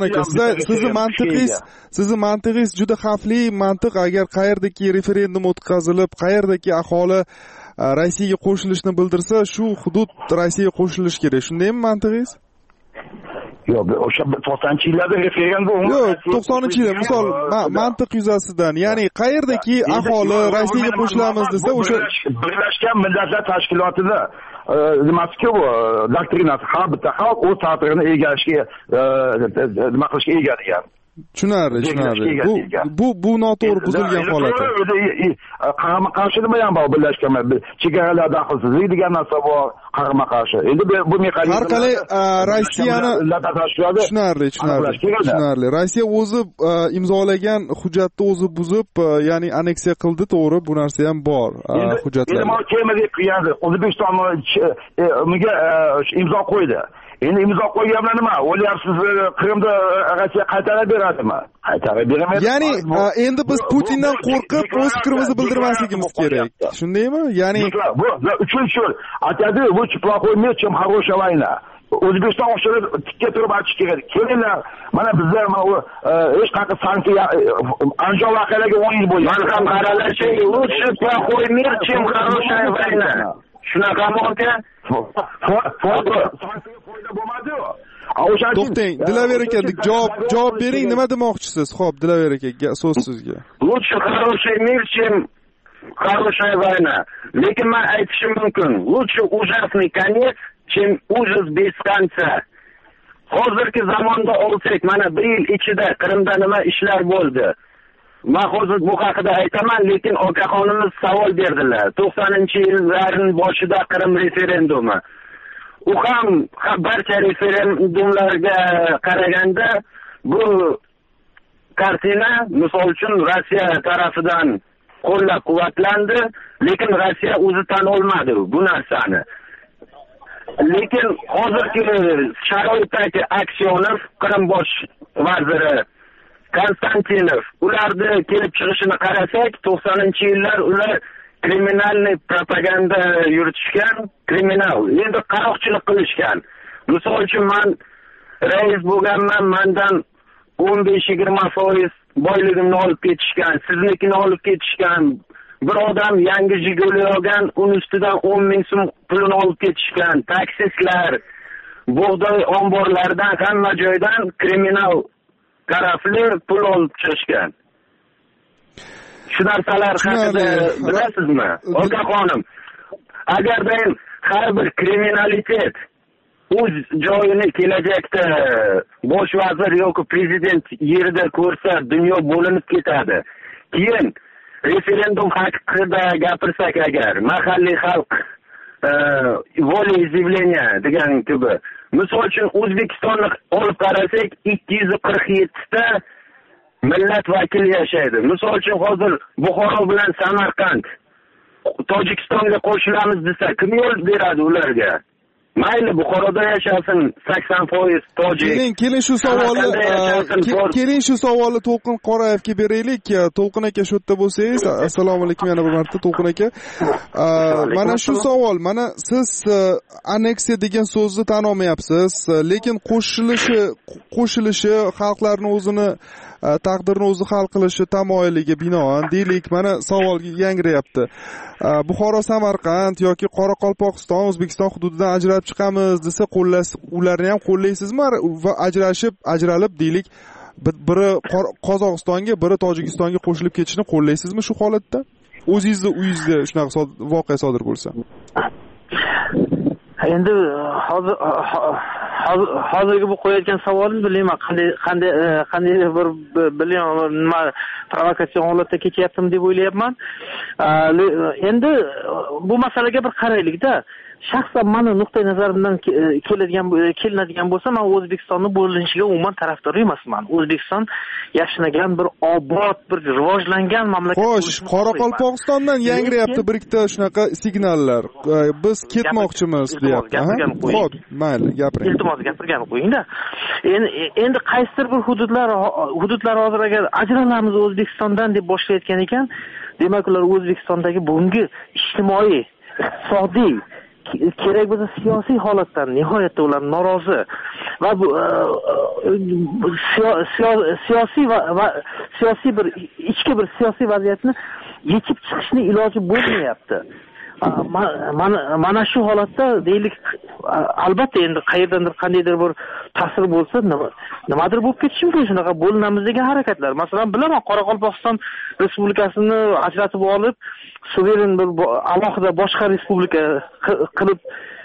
sizni mantiqingiz juda xavfli mantiq. Agar qayerdagi referendum o'tkazilib, qayerdagi aholi Rossiyaga qo'shilishni bildirsa, shu hudud Rossiyaga qo'shilish kerak. Shundaymi mantiqingiz? Yo'q, o'sha 90-yillarda referendum. Yo'q, 90-yilda misol mantiq yuzasidan, ya'ni qayerdagi aholi Rossiyaga qo'shilamiz desa, o'sha Birlashgan Millatlar Tashkilotida nimasi-ku bu doktrinasi, har bitta xalq o'z taqdirini egallashga nima qilishga ega degan. Tushunarli. Bu noto'g'ri buzilgan holat. Qarama-qarshi nima ham bor birlashgan chegaralar daxlsizlik degan narsa bor, qarama-qarshi. Endi bu mexanizm har qalay Rossiyani tushunarli. Rossiya o'zi imzolagan hujjatni o'zi buzib, ya'ni aneksiya qildi, to'g'ri, bu narsa ham bor hujjatlar. Endi kemaga qilgandi. O'zbekiston unga imzo qo'ydi. Endi imzo qo'ygan bilan nima? O'ylayapsiz, Qrimda Rossiya qaytarib beradimi? Qaytarib bermaydi. Ya'ni endi biz Putindan qo'rqib o'z fikrimizni bildirmasligimiz kerak. Shundaymi? Ya'ni bu uchinchi aytadi, bu плохой мир, чем хорошая война. O'zbekiston o'shani tikka turib aytish kerak. Kelinglar, mana bizlar mana hech qanaqa sanksiya Anjom voqealariga 10 yil bo'ldi. Mana ham qaralashing, лучше плохой мир, чем хорошая война. Shunaqami aka? To'xtang, Dilaver aka, javob bering, nima demoqchisiz? Xo'p, Dilaver aka, so'z sizga. Лучше хороший мир, чем хорошая война. Lekin men aytishim mumkin, лучше ужасный конец, чем ужас без конца. Hozirgi zamonda olsak, mana 1 yil ichida Qrimda nima ishlar bo'ldi. Men hozir bu haqida aytaman, lekin okaxonimiz savol berdilar. 90-yillarning boshida Qrim referendumi. U ham barcha referendumlarga qaraganda bu kartina misol uchun Rossiya tarafidan qo'llab-quvvatlandi, lekin Rossiya o'zi tan olmadi bu narsani. Lekin hozirgi sharoitdagi Aksionov, Qrim bosh vaziri Konstantinov, ularni kelib chiqishini qarasak, 90-yillar ular kriminalniy propaganda yuritishgan, kriminal, endi qaroqchilik qilishgan. Misol uchun men rais bo'lganman, mendan 15-20% boyligimni olib ketishgan, siznikini olib ketishgan. Bir odam yangi Jiguli olgan, uning ustidan 10 ming so'm pulini olib ketishgan. Taksistlar, bug'doy omborlardan, hamma joydan kriminal tarafli pul olib chiqishgan. Shu narsalar haqida bilasizmi? Oka xonim, agarda har bir kriminalitet o'z joyini kelajakda bosh vazir yoki prezident yerida ko'rsa, dunyo bo'linib ketadi. Keyin referendum haqida gapirsak agar, mahalliy xalq voleyizavleniya degan kabi. Misol uchun O'zbekistonni olib qarasak, 247 ta millat vakili yashaydi. Misol uchun hozir Buxoro bilan Samarqand Tojikistonga qo'shilamiz desa, kim yo'l beradi ularga? Mayli Buxoroda yashasin 80% tojik. Keling shu savolni To'lqin Qorayevga beraylik. To'lqin aka shu yerda bo'lsangiz, assalomu alaykum yana bir marta To'lqin aka. Mana shu savol, mana siz anneksiya degan so'zni tan olmayapsiz, lekin qo'shilishi xalqlarning o'zini taqdirini o'zi hal qilishi tamoyiliga binoan deylik, mana savol yangrayapti. Buxoro, Samarqand yoki Qoraqalpog'iston O'zbekiston hududidan ajralib chiqamiz desa, ularni ham qo'llaysizmi va ajralib deylik, biri Qozog'istonga, biri Tojikistonga qo'shilib ketishni qo'llaysizmi shu holatda? O'zingizning uyingizda shunaqa voqea sodir bo'lsa. Endi hozirgi bu qo'yayotgan savolingiz bilmayman qanday bir bilmayman nima provokatsion holatda kechyaptim deb o'ylayapman. Endi bu masalaga bir qaraylik-da. Shaxsan meni nuqtai nazarimdan kelinadigan bo'lsa, men O'zbekistonning bo'linishiga umuman tarafdor emasman. O'zbekiston yashnagan bir obod, bir rivojlangan mamlakat. Xo'sh, Qoraqalpog'istondan yangrayapti bir ikkita shunaqa signallar. Biz ketmoqchimiz deyapti. Xo'p, mayli, gapiring. Iltimos gapirganini qo'ying-da. Endi qaysidir bir hududlar hozir agar ajralamiz O'zbekistondan deb boshlayotgan ekan, demak ular O'zbekistondagi bugungi ijtimoiy, iqtisodiy kerak bo'lsa siyosiy holatdan nihoyatda ular norozi va bu siyosiy bir ichki bir siyosiy vaziyatni yechib chiqishni iloji bo'lmayapti. Mana shu holatda deylik, albatta endi qayerdandir qandaydir bir ta'sir bo'lsa, nimadir bo'lib ketishi mumkin, shunaqa bo'linamiz degan harakatlar. Masalan, bilaman, Qoraqalpog'iston Respublikasini ajratib olib, suveren bir alohida boshqa respublika qilib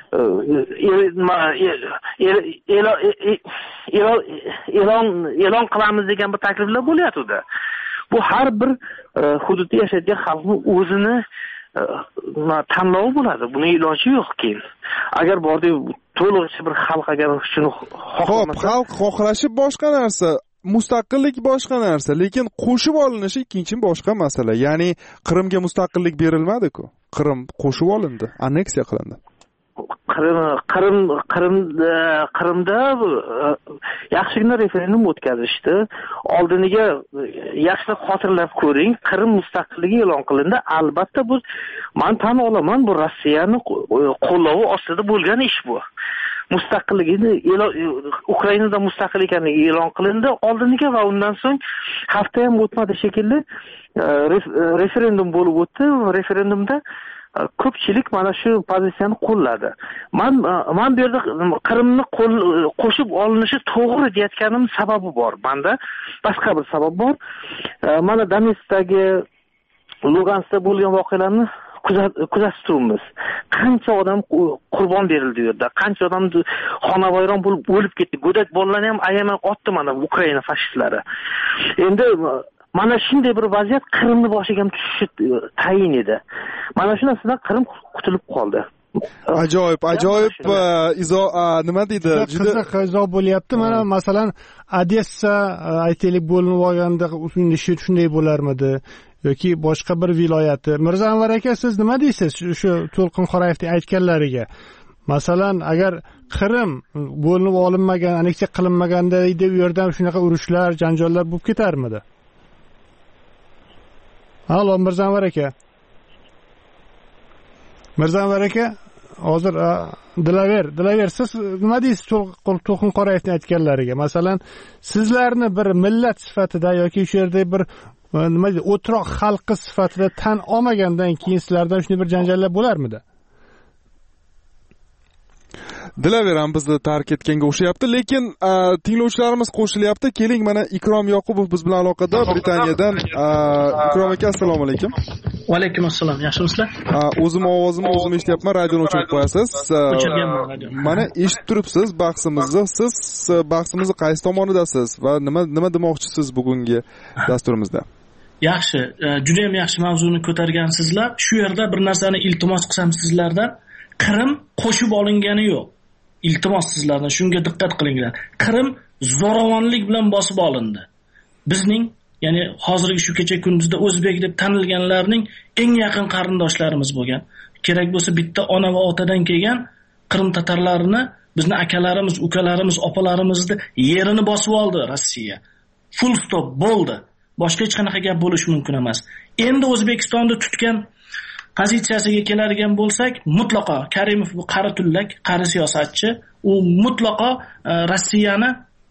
e'lon qilamiz degan bir takliflar bo'lyapti-da. Bu har bir hududda yashaydigan xalqning o'zini tanlovi bo'ladi. Buni iloji yo'q keyin. Agar bordik to'lig'icha bir xalq agar shuni xohlamasa, xalq xohlashi boshqa narsa, mustaqillik boshqa narsa, lekin qo'shib olinishi ikkinchi boshqa masala. Ya'ni Qrimga mustaqillik berilmadi-ku. Qrim qo'shib olindi, anneksiya qilindi. Qrimda yaxshigina referendum o'tkazishdi. Oldiniga yaxshi xotirlab ko'ring, Qrim mustaqilligi e'lon qilindi. Albatta bu, men tan olaman, bu Rossiyani qo'llovi ostida bo'lgan ish bu. Mustaqilligini Ukrainada mustaqil ekanligi e'lon qilindi oldiniga va undan so'ng hafta ham o'tmadi shekilli referendum bo'lib o'tdi. Referendumda ko'pchilik mana shu pozitsiyani qo'lladi. Men bu yerda Qrimni qo'shib olinishi to'g'ri deyotganim sababi bor. Menda boshqa bir sabab bor. Mana Donetskdagi, Luganskda bo'lgan voqealarni kuzatib turibmiz. Qancha odam qurbon berildi u yerda, qancha odam xonavayron bo'lib o'lib ketdi. Go'dak bolalarni ham ayamay otdi mana Ukraina fashistlari. Endi mana shunday bir vaziyat Qrimni boshiga ham tushishi tayin edi. Mana shu narsadan Qrim qutulib qoldi. Ajoyib nima deydi? Juda qiziq bo'lyapti. Mana masalan Odessa aytaylik bo'linib olganda shunday bo'larmidi? Yoki boshqa bir viloyati. Mirzo Anvar aka, siz nima deysiz shu To'lqin Qorayevning aytganlariga? masalan agar Qrim bo'linib olinmagan, aneksiya qilinmaganda edi, u yerdan shunaqa urushlar, janjollar bo'lib ketarmidi? Allo, Mirzanvar aka. Mirzanvar aka, hozir Dilaver, siz nima deysiz To'lqin Qorayevning aytganlariga? Masalan, sizlarni bir millat sifatida yoki shu yerda bir nima deydi, o'troq xalqi sifatida tan olmagandan keyin sizlardan shunday bir janjallar bo'larmidi? Dilaver ham bizni tark etganga o'xshayapti, lekin tinglovchilarimiz qo'shilyapti. Keling, mana Ikrom Yoqubov biz bilan aloqada Britaniyadan. Ikrom aka, assalomu alaykum. Va alaykum assalom. Yaxshimisizlar? O'zim ovozimni o'zim eshityapman, radioni o'chirib qo'yasiz. O'chirganman radioni. Mana eshitib turibsiz bahsimizni. Siz bahsimizni qaysi tomonidasiz va nima demoqchisiz bugungi dasturimizda? Yaxshi, juda ham yaxshi mavzuni ko'targansizlar. Shu yerda bir narsani iltimos qilsam sizlardan, Qrim qo'shib olingani yo'q. Iltimos sizlardan shunga diqqat qilinglar. Qrim zo'ravonlik bilan bosib olindi. Bizning, ya'ni hozirgi shu kecha kunduzda o'zbek deb tanilganlarning eng yaqin qarindoshlarimiz bo'lgan. Kerak bo'lsa bitta ona va otadan kelgan Qrim tatarlarini bizni akalarimiz, ukalarimiz, opalarimizni yerini bosib oldi Rossiya. Full stop bo'ldi. Boshqa hech qanaqa gap bo'lishi mumkin emas. Endi O'zbekistonda tutgan pozitsiyasiga keladigan bo'lsak, mutlaqo Karimov bu qari tullak, qari siyosatchi, u mutlaqo Rossiyani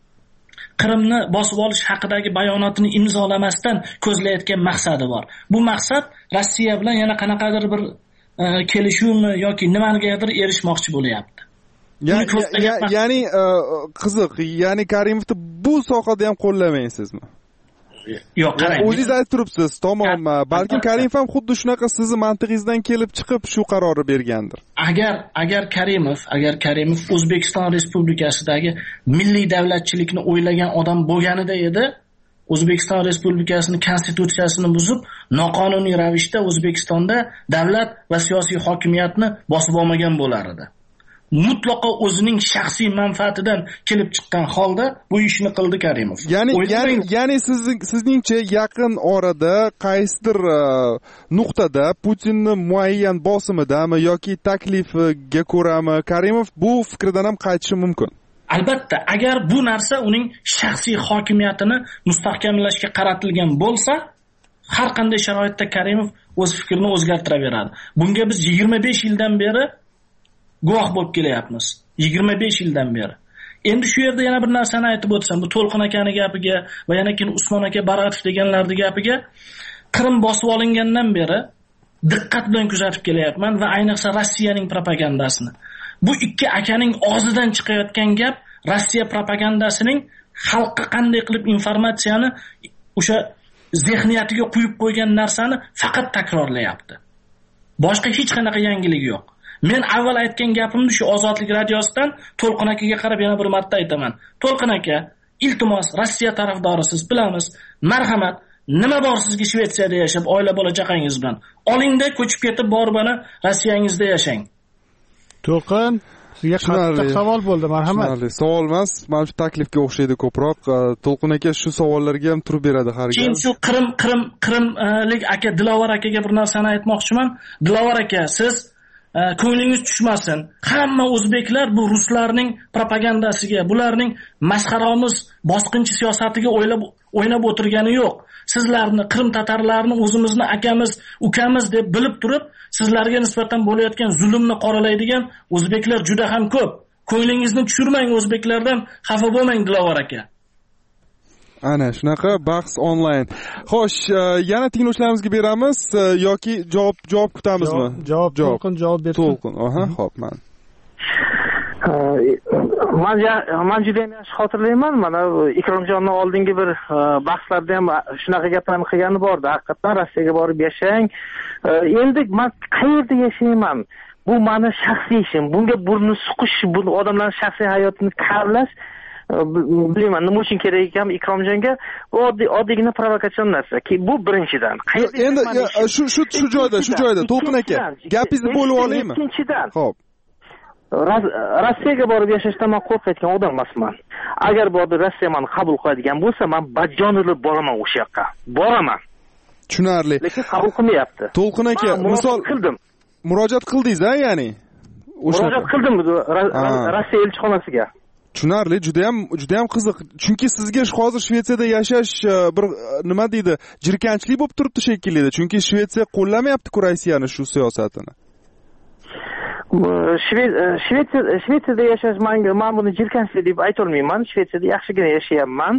Qrimni bosib olish haqidagi bayonotini imzolamasdan ko'zlayotgan maqsadi bor. Bu maqsad Rossiya bilan yana qanaqadir bir kelishuvmi yoki nimanigadir erishmoqchi bo'lyapti. Ya'ni qiziq, ya'ni Karimovni bu sohada ham qo'llamaysizmi? Yo'q, qarang. O'zingiz aytib turibsiz, tamom. Balkim Karimov ham xuddi shunaqa sizni mantig'ingizdan kelib chiqib shu qarorni bergandir. Agar Karimov O'zbekiston Respublikasidagi milliy davlatchilikni o'ylagan odam bo'lganida edi, O'zbekiston Respublikasining konstitutsiyasini buzib, noqonuniy ravishda O'zbekistonda davlat va siyosiy hokimiyatni bosib olmagan bo'lar edi. Mutlaqo o'zining shaxsiy manfaatidan kelib chiqqan holda bu ishni qildi Karimov. Ya'ni sizningcha yaqin orada qaysidir nuqtada Putinni muayyan bosimidami yoki taklifiga ko'rami Karimov bu fikrdan ham qaytishi mumkin. Albatta, agar bu narsa uning shaxsiy hokimiyatini mustahkamlashga qaratilgan bo'lsa, har qanday sharoitda Karimov o'z fikrini o'zgartiraveradi. Bunga biz 25 yildan beri guvoh bo'lib kelyapmiz. 25 yildan beri. Endi shu yerda yana bir narsani aytib o'tsam, bu To'lqin akaning gapiga va yana keyin Usmon aka Baratov deganlarning gapiga, Qrim bosib olingandan beri diqqat bilan kuzatib kelyapman va ayniqsa Rossiyaning propagandasini. Bu ikki akaning og'zidan chiqayotgan gap Rossiya propagandasining xalqqa qanday qilib informatsiyani o'sha zehniyatiga quyib qo'ygan narsani faqat takrorlayapti. Boshqa hech qanaqa yangilik yo'q. Men avval aytgan gapimni shu Ozodlik radiosidan To'lqin akaga qarab yana bir marta aytaman. To'lqin aka, iltimos, Rossiya tarafdorisiz, bilamiz. Marhamat, nima bor sizga Shvetsiyada yashab, oila bola chaqangiz bilan? Olingda ko'chib ketib borib ana Rossiyangizda yashang. To'lqin, sizga qattiq savol bo'ldi, marhamat. Savol emas, mana shu taklifga o'xshaydi ko'proq. To'lqin aka shu savollarga ham turib beradi har gal. Keyin shu Qrimlik aka Dilovar akaga bir narsani aytmoqchiman. Dilovar aka, siz ko'nglingiz tushmasin. Hamma o'zbeklar bu ruslarning propagandasiga, bularning masxaromiz, bosqinchi siyosatiga o'ynab o'tirgani yo'q. Sizlarni, Qrim tatarlarini o'zimizni akamiz, ukamiz deb bilib turib, sizlarga nisbatan bo'layotgan zulmni qoralaydigan o'zbeklar juda ham ko'p. Ko'nglingizni tushirmang o'zbeklardan, xafa bo'lmang Dilovar aka. Ana shunaqa bahs onlayn. Xo'sh, yana tinglovchilarimizga beramiz yoki javob kutamizmi? Javob To'lqin javob bersin. To'lqin, xo'p, men juda ham yaxshi xotirlayman. Mana Ikromjonning oldingi bir bahslarda ham shunaqa gaplarni qilgani bordi. Haqiqatan Rossiyaga borib yashang. Endi men qayerda yashayman? Bu meni shaxsiy ishim. Bunga burni suqish, bu odamlarning shaxsiy hayotini kavlash bilmayman nima uchun kerak ekan Ikromjonga. Oddiygina provokatsion narsa. Bu birinchidan. Endi shu joyda To'lqin aka, gapingizni bo'lib olaymi? Ikkinchidan. Xo'p. Rossiyaga borib yashashdan men qo'rqayotgan odam emasman. Agar bu yerda Rossiya meni qabul qiladigan bo'lsa, men bajonilib boraman o'sha yoqqa. Boraman. Tushunarli. Lekin qabul qilmayapti. To'lqin aka, misol qildim. Murojaat qildingiz-a, ya'ni murojaat qildim Rossiya elchixonasiga. Tushunarli, juda ham qiziq. Chunki sizga hozir Shvetsiyada yashash bir nima deydi, jirkanchlik bo'lib turibdi shekilli. Chunki Shvetsiya qo'llamayapti-ku Rossiyani shu siyosatini. Shvetsiyada yashash men buni jirkanchlik deb ayta olmayman. Shvetsiyada yaxshigina yashayapman.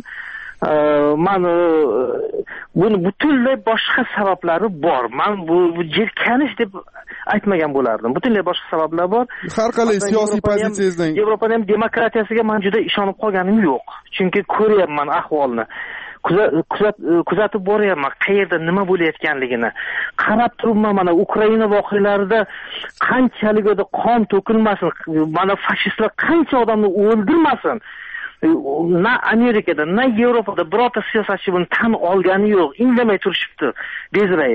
Buni butunlay boshqa sabablari bor. Men bu jirkanish deb aytmagan bo'lardim. Butunlay boshqa sabablar bor. Har qalay siyosiy pozitsiyangizdan Yevropaning ham demokratiyasiga men juda ishonib qolganim yo'q. Chunki ko'ryapman ahvolni. Kuzatib boryapman qayerda nima bo'layotganligini. Qarab turibman, mana Ukraina voqealarida qanchalik qon to'kilmasin, mana fashistlar qancha odamni o'ldirmasin. Na Amerikada, na Yevropada birorta siyosatchi buni tan olgani yo'q. Indamay turishibdi, bezrayib.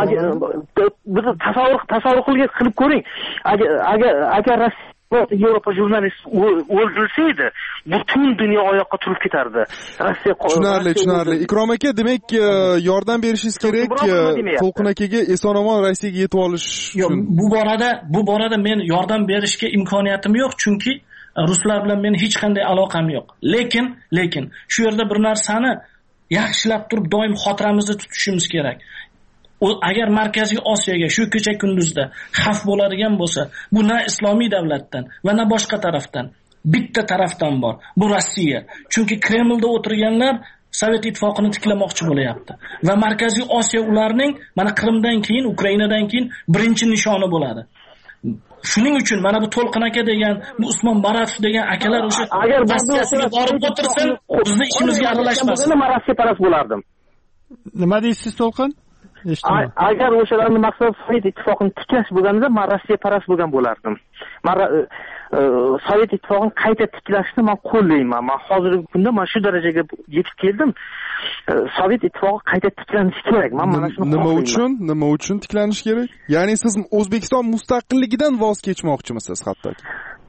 Biz tasavvur qilib ko'ring. Agar Rossiya Yevropa jurnalisti o'ldirilsa edi, butun dunyo oyoqqa turib ketardi. Rossiya tushunarli. Ikrom aka, demak, yordam berishingiz kerak. To'lqin akaga eson-omon Rossiyaga yetib olish uchun. Bu borada men yordam berishga imkoniyatim yo'q, chunki ruslar bilan men hech qanday aloqam yo'q. Lekin shu yerda bir narsani yaxshilab turib doim xotiramizda tutishimiz kerak. Agar Markaziy Osiyoga shu kecha kunduzda xavf bo'ladigan bo'lsa, bu na islomiy davlatdan va na boshqa tarafdan, bitta tarafdan bor. Bu Rossiya. Chunki Kremlda o'tirganlar Sovet ittifoqini tiklamoqchi bo'layapti va Markaziy Osiyo ularning mana Qrimdan keyin, Ukrainadan keyin birinchi nishoni bo'ladi. Shuning uchun mana bu To'lqin aka degan, bu Usmon Baratov degan akalar o'sha Rossiyasiga borib o'tirsin, bizni ishimizga aralashmasin. Men Rossiya parast bo'lardim. Nima deysiz To'lqin? Agar o'shalarni maqsad Sovet ittifoqini tiklash bo'lganda, men Rossiya parast bo'lgan bo'lardim. Men Sovet ittifoqini qayta tiklashni men qo'llayman. Men hozirgi kunda men shu darajaga yetib keldim. Sovet ittifoqi qayta tiklanishi kerak. Men mana shuni nima uchun tiklanishi kerak? Ya'ni siz O'zbekiston mustaqilligidan voz kechmoqchimisiz hattoki?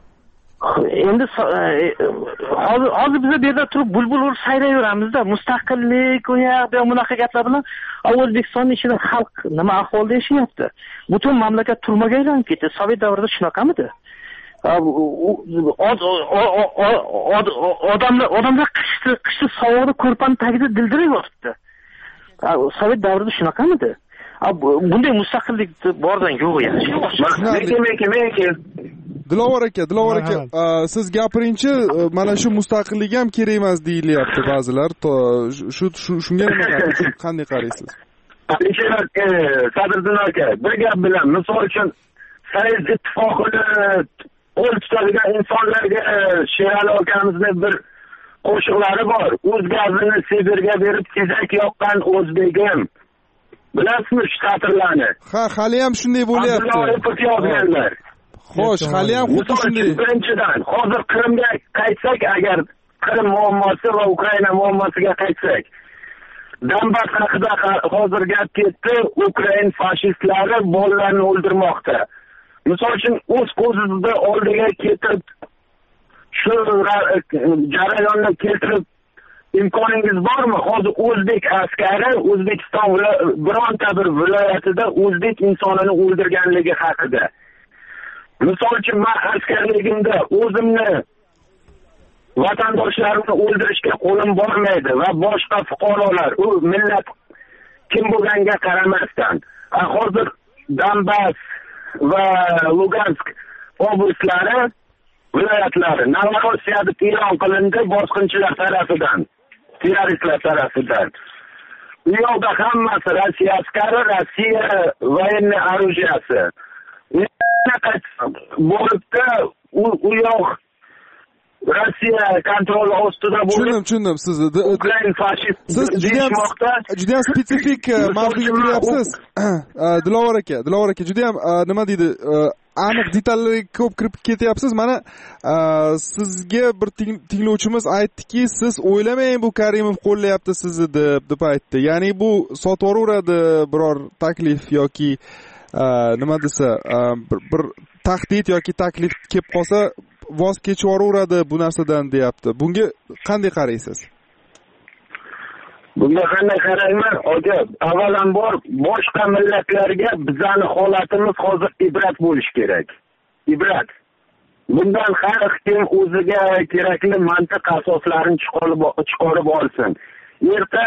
Endi hozir biz bu yerda turib bulbul sayrayveramizda, mustaqillik, uyoqda bunaqa gaplar bilan O'zbekistonning ichida xalq nima ahvolda yashayapti? Butun mamlakat turmaga aylanib ketdi. Sovet davrida shunaqamidi? Odamlar qishda sovuqda ko'rpani tagida dildirab yotibdi. Sovet davrida shunaqamidi? Bunday mustaqillik bordan yo'q yaxshi. Lekin Dilovar aka, siz gapiringchi, mana shu mustaqillik ham kerak emas deyilyapti ba'zilar. Shunga qanday qaraysiz? Sadriddin aka, bir gap bilan, misol uchun Sovet ittifoqini o'z tutadigan insonlarga Sherali akamizning bir qo'shiqlari bor. O'z gazini Sibirga berib tezak yoqqan o'zbegim. Bilasizmi shu ta'tirlarni? Ha, hali ham shunday bo'lyapti. Yozganlar. Xo'sh, hali ham xuddi shunday. Birinchidan, hozir Qrimga qaytsak, agar Qrim muammosi va Ukraina muammosiga qaytsak, Donbass haqida hozir gap ketdi, Ukraina fashistlari bolalarni o'ldirmoqda. Misol uchun o'z ko'zingizda oldiga ketib, shu jarayonni keltirib imkoningiz bormi? Hozir o'zbek askari O'zbekiston bironta bir viloyatida o'zbek insonini o'ldirganligi haqida. Misol uchun men askarligimda o'zimni vatandoshlarimni o'ldirishga qo'lim bormaydi va boshqa fuqarolar, u millat kim bo'lganiga qaramasdan. Hozir Donbass va Lugansk oblastlari, viloyatlari Novorossiya deb e'lon qilindi bosqinchilar tarafidan, terroristlar tarafidan. U yoqda hammasi Rossiya askari, Rossiya военный оружияsi. Bo'libdi, u yoq Rossiya kontroli ostida bo'lib. Tushundim sizni. Ukraina fashist. Siz juda ham spetsifik mavzuga kiryapsiz. Dilovar aka, juda ham nima deydi, aniq detallarga ko'p kirib ketyapsiz. Mana sizga bir tinglovchimiz aytdiki, siz o'ylamang bu Karimov qo'llayapti sizni deb aytdi. Ya'ni bu sotvoraveradi biror taklif yoki nima desa, bir tahdid yoki taklif kelib qolsa voz kechivoraveradi bu narsadan deyapti. Bunga qanday qaraysiz? Bunga qanday qarayman? Avvalambor boshqa millatlarga bizning holatimiz hozir ibrat bo'lish kerak. Ibrat. bundan har kim o'ziga kerakli mantiq asoslarini chiqarib olsin. Erta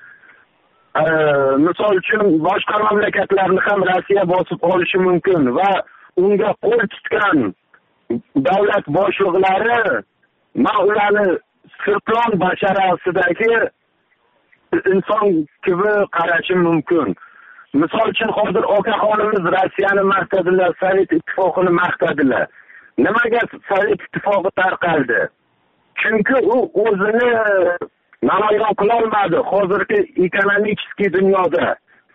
misol uchun boshqa mamlakatlarni ham Rossiya bosib olishi mumkin va unga qo'l tutgan davlat boshliqlari men ularni sirtlon basharasidagi inson kabi qarashim mumkin. Misol uchun hozir okaxonimiz Rossiyani maqtadilar, Sovet ittifoqini maqtadilar. Nimaga Sovet ittifoqi tarqaldi? Chunki u o'zini namoyon qila olmadi hozirgi ekonomik dunyoda.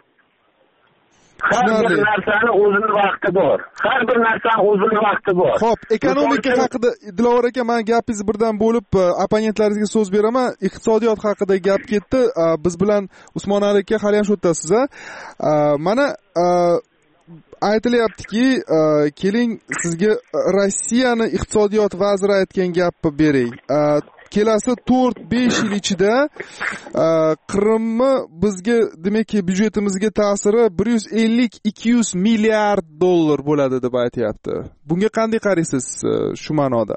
Har bir narsani o'zining vaqti bor. Har bir narsani o'zining vaqti bor. Xo'p, ekonomika haqida Dilor aka, men gapingizni birdan bo'lib, opponentlaringizga so'z beraman. Iqtisodiyot haqida gap ketdi. Biz bilan Usmon Ali aka hali ham shu yerdasiz. Mana aytilyaptiki, keling sizga Rossiyani iqtisodiyot vaziri aytgan gapni beray. Kelasi 4-5 yil ichida Qrimni bizga, demak, byudjetimizga ta'siri 150-200 milliard dollar bo'ladi deb aytayapti. Bunga qanday qaraysiz shu ma'noda?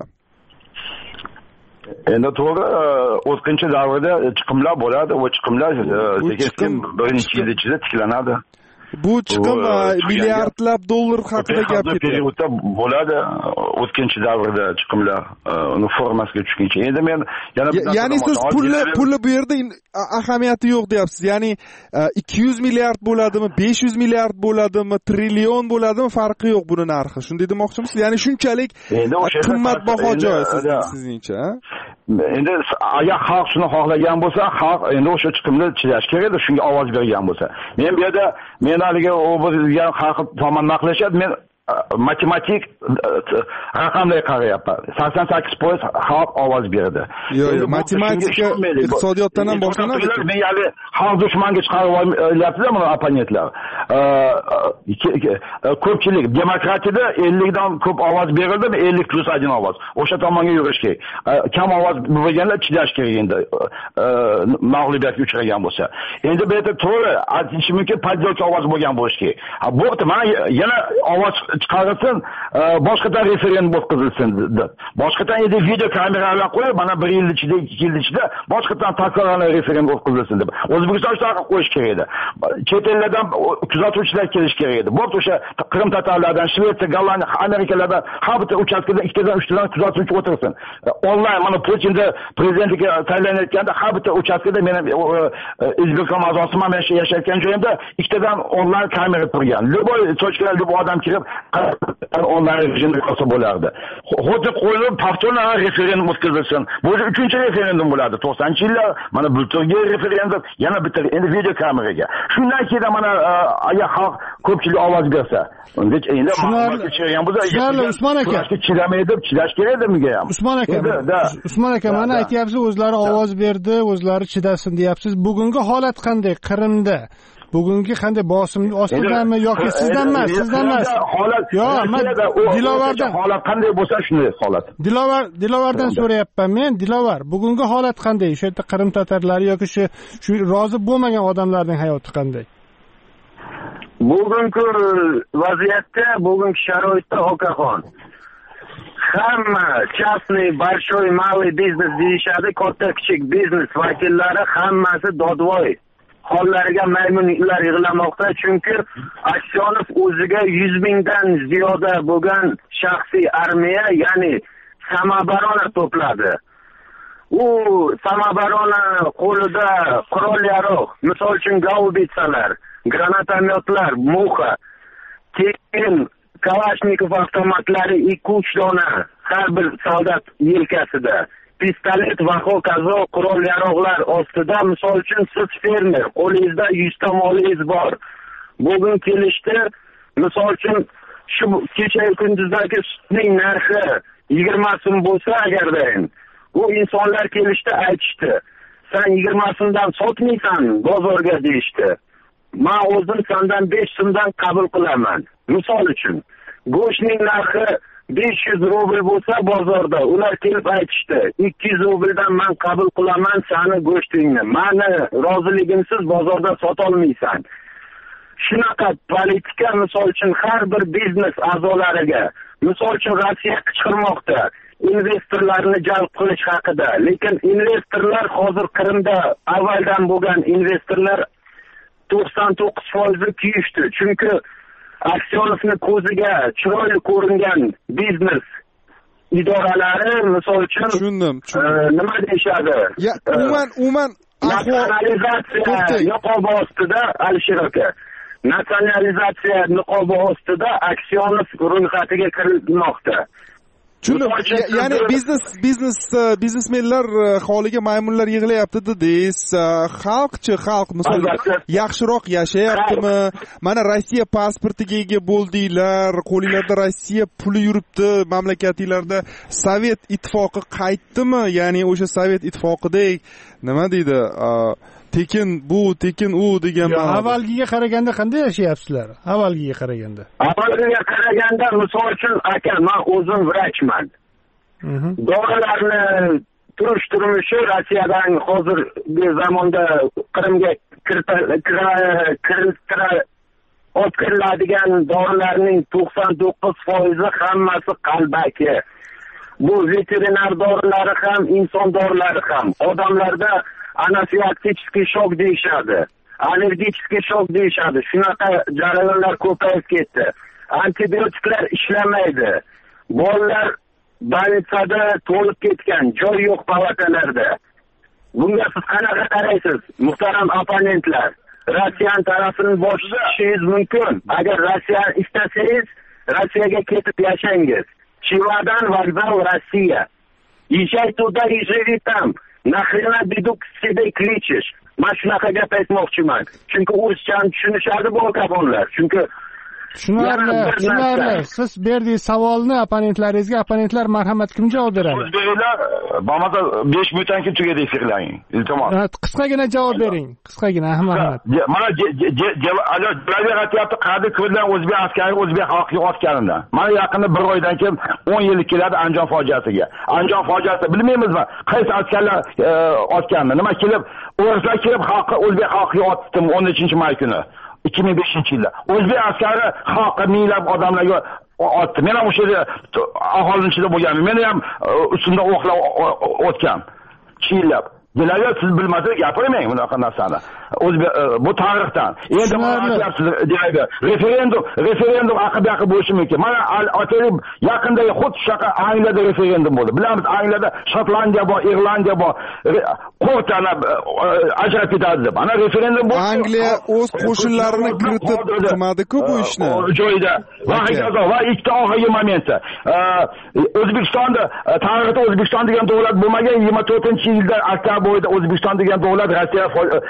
Endi to'g'ri, o'tkinchi davrda chiqimlar bo'ladi, va chiqimlar sekin birinchi yil ichida tiklanadi. Bu chiqim milliardlab dollar haqida gap ketyapti. Periodda bo'ladi, o'tkinchi davrda chiqimlar uni formasiga tushguncha. Endi men yana ya'ni siz pulni bu yerda ahamiyati yo'q deyapsiz. Ya'ni 200 milliard bo'ladimi, 500 milliard bo'ladimi, trillion bo'ladimi, farqi yo'q buni narxi. Shunday demoqchimisiz? Ya'ni shunchalik qimmatbaho joy sizningcha. Endi agar xalq shuni xohlagan bo'lsa, xalq endi o'sha chiqimni chidash kerak, shunga ovoz bergan bo'lsa. Men bu yerda haligi o'zga xalq tomonidan qilishadi, men matematik raqamlarga qarayapman. 88% xalq ovoz berdi. Yo'q, matematika iqtisodiyotdan ham boshlanadi. Men hali xalq dushmanga chiqarib olyapti-da buni opponentlar. Ko'pchilik demokratiyada 50 dan ko'p ovoz berildi, 50+1 ovoz. O'sha tomonga yurish kerak. Kam ovoz bo'lganlar chidash kerak endi. Mag'lubiyatga uchragan bo'lsa. Endi bu yerda to'g'ri, aytish mumkin, poddelka ovoz bo'lgan bo'lishi kerak. Bo'pti, mana yana ovoz chiqarilsin, boshqadan referendum o'tkazilsin deb. Boshqadan endi video kameralar qo'yib, mana 1 yil ichida, 2 yil ichida boshqadan takrorlanib referendum o'tkazilsin deb. O'zbekiston shunaqa qo'yish kerak edi. Chet ellardan kuzatuvchilar kelish kerak edi. Bo'pti, o'sha Qrim tatarlardan, Shvetsiya, Gollandiya, Amerikalardan har bitta uchastkada 2 dan 3 dan kuzatuvchi o'tirsin. Onlayn mana Putinda prezidentlikka tayinlanayotganda har bitta uchastkada men O'zbekiston a'zosiman, men yashayotgan joyimda 2 dan onlayn kamera turgan. Любой точкаdan любой odam kirib onlayn rejimda qolsa bo'lardi. Hozir qo'yilib paxtona referendum o'tkazilsin. Bu 3-chi referendum bo'ladi. 90-yillar mana bulturga referendum, yana bitta endi video kameraga. Shundan keyin mana agar xalq ko'pchilik ovoz bersa, unda endi ma'lumotga bo'lsa, Usmon aka, chidamaydi, chidash kerak bunga ham. Usmon aka, mana aytyapsiz, o'zlari ovoz berdi, o'zlari chidasin deyapsiz. Bugungi holat qanday Qrimda? Bugungi qanday bosim ostidami yoki sizdan emas? Holat Dilovardan holat qanday bo'lsa shunday holat. Dilovardan so'rayapman men. Dilovar, bugungi holat qanday? O'sha yerda Qrim tatarlari yoki shu rozi bo'lmagan odamlarning hayoti qanday? Bugungi vaziyatda, bugungi sharoitda okaxon. Hamma частный, большой, малый biznes deyishadi, katta kichik biznes vakillari hammasi dodvoy. Hollariga maymunlar yig'lamoqda, chunki Aksionov o'ziga 100 mingdan ziyoda bo'lgan shaxsiy armiya, ya'ni Samobarona to'pladi. U Samobarona qo'lida qurol-yarog', misol uchun gaubitsalar, granatomyotlar, muxa, keyin Kalashnikov avtomatlari 2-3 dona har bir soldat yelkasida. Pistolet va hokazo qurol-yarog'lar ostida, misol uchun siz fermer, qo'lingizda 100 ta molingiz bor. Bugun kelishdi, misol uchun shu kecha kunduzdagi sutning narxi 20 so'm bo'lsa agardayin, bu insonlar kelishdi, aytishdi, sen 20 so'mdan sotmaysan bozorga deyishdi. Men o'zim sendan 5 so'mdan qabul qilaman. Misol uchun go'shtning narxi 500 rubl bo'lsa bozorda, ular kelib aytishdi, 200 rubldan men qabul qilaman seni go'shtingni. Meni roziligimsiz bozorda sota olmaysan. Shunaqa politika misol uchun har bir biznes a'zolariga misol uchun Rossiya qichqirmoqda investorlarni jalb qilish haqida, lekin investorlar hozir Qrimda avvaldan bo'lgan investorlar 99% kuyishdi, chunki Aksionovning ko'ziga chiroyli ko'ringan biznes idoralari misol uchun tushundim. Nima deyshadi? Umuman nasionalizatsiya niqobi ostida, Alisher aka, nasionalizatsiya niqobi ostida Aksionov ro'yxatiga kiritilmoqda. Ya'ni biznesmenlar holiga maymunlar yig'layapti dedingiz. Xalq misol yaxshiroq yashayaptimi? Mana Rossiya pasportiga ega bo'ldinglar, qo'lingizda Rossiya puli yuribdi, mamlakatingizda Sovet ittifoqi qaytdimi? Ya'ni o'sha Sovet ittifoqidek nima deydi? Tekin u degan ma'noda. Avvalgiga qaraganda qanday yashayapsizlar? Avvalgiga qaraganda misol uchun aka, men o'zim vrachman. Dorilarni turmushi Rossiyadan hozirgi zamonda Qrimga o'tkaziladigan dorilarning 99% hammasi qalbaki. Bu veterinar dorilari ham, inson dorilari ham. Odamlarda anafilaktik shok deyishadi, allergik shok deyishadi. Shunaqa jarayonlar ko'payib ketdi. Antibiotiklar ishlamaydi. Bolalar bolnitsada to'lib ketgan, joy yo'q palatalarda. Bunga siz qanaqa qaraysiz, muhtaram opponentlar? Rossiya tarafini boshlanishingiz mumkin. Agar Rossiya istasangiz, Rossiyaga ketib yashangiz. Chivadan vokzal Rossiya. Езжай туда и живи там. Нахрена беду к себе кличешь? Men shunaqa gap aytmoqchiman. Chunki o'zchani tushunishadi bu kabonlar. Chunki tushunarli. Siz berdingiz savolni opponentlaringizga, opponentlar marhamat kim javob beradi? O'zbeklar bo'lmasa 5 minutdan keyin tugadek fikrlaning. Iltimos. Qisqagina javob bering. Qisqagina, marhamat. Mana javob aytyapti, qadi ko'rdan o'zbek askari o'zbek xalqiga otganida. Mana yaqinda 1 oydan keyin 10 yillik keladi Andijon fojiasiga. Andijon fojiasi bilmaymizmi? Qaysi askarlar otganini? Nima kelib, o'g'rilar kelib o'zbek xalqiga otdimi 13-may kuni. 2005-yilda o'zbek askari xalqqa minglab odamlarga otdi. Men ham o'sha aholining ichida bo'lganman. Meni ham ustimda o'qlar o'tgan. Chillab. Delar siz bilmasangiz gapirmang bunaqa narsani. O'zbek bu tarixdan. Endi deydi, referendum aqib bo'lishi mumkin. Mana aytaylik, yaqinda xuddi shunaqa Angliyada referendum bo'ldi. Bilamiz, Angliyada Shotlandiya bor, Irlandiya bor. Qo'rtani ajratib ketadi deb. Ana referendum bo'ldi. Angliya o'z qo'shinlarini kiritib qilmadi-ku bu ishni. Joyida. Va ikkita oxirgi momenti. O'zbekistonda tarixda O'zbekiston degan davlat bo'lmagan 24-yilda oktabr oyida O'zbekiston degan davlat Rossiya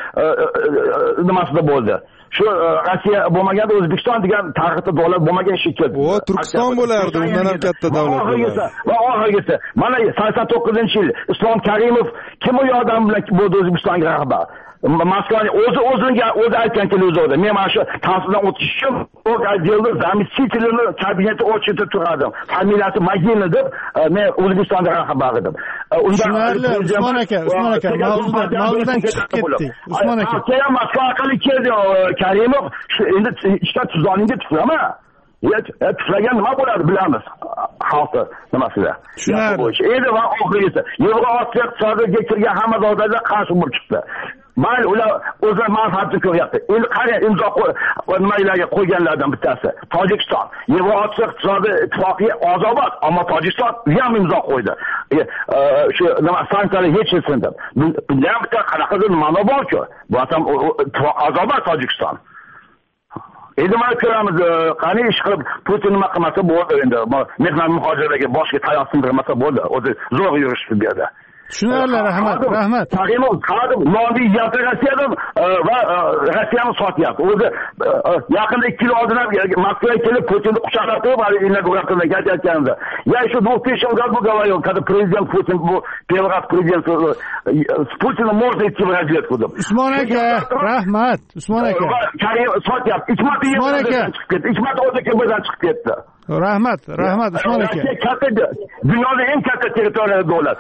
nimasida bo'ldi. Shu Rossiya bo'lmaganda O'zbekiston degan tarixda davlat bo'lmagan shekilli. O, Turkiston bo'lardi, undan ham katta davlat bo'lardi. Va oxirgisi, mana 89-yil Islom Karimov kim u odam bilan bo'ldi O'zbekistonga rahbar? Moskvani o'zi aytgan televizorda. Men mana shu ta'sirdan o'tish uchun o'rgadildi, zamestителini kabineti ochib turardim. Familiyasi Magilni deb men O'zbekistonda rahbar edim. Usmon aka, mavzudan chiqib ketdik. Usmon aka. Keyin Moskva orqali keldi Karimov, endi ishga tuzoningga tuflama. Tuflagan nima bo'ladi bilamiz. Xalqi nimasida. Endi va oxirgisi, Yevroosiyo iqtisodiyotiga kirgan hamma davlatlar qarshi bo'lib chiqdi. Mayli, ular o'zlari manfaatni ko'ryapti. Endi qara imzo nimalarga qo'yganlardan bittasi Tojikiston. Yevroosiyo iqtisodiy ittifoqiga a'zobot, ammo Tojikiston ham imzo qo'ydi. Shu nima sanksiyalar yechilsin deb. Bunda ham bitta qanaqadir ma'no bor-ku. Bu ham ittifoq a'zobot Tojikiston. Endi mana ko'ramiz, qani ish qilib Putin nima qilmasa bo'ldi endi. Mehnat muhojirlarga boshga tayoq sindirmasa bo'ldi. O'zi zo'r yurishdi bu yerda. Tushunarli, rahmat. Karimov qadim Noviy Rossiyada va Rossiyani sotyapti. O'zi yaqinda 2 yil oldin Moskvaga kelib Putinni quchoqlatib, inauguratsiyaga ketayotganda. Ya shu 2005 gaz bu говорил, когда президент Putin bu первый раз президент с Путиным можно идти в разведку. Usmon aka, rahmat. Usmon aka. Karimov sotyapti. Ichmat o'zi kimdan chiqib ketdi. Rahmat Usmon aka. Dunyoda eng katta territorial davlat.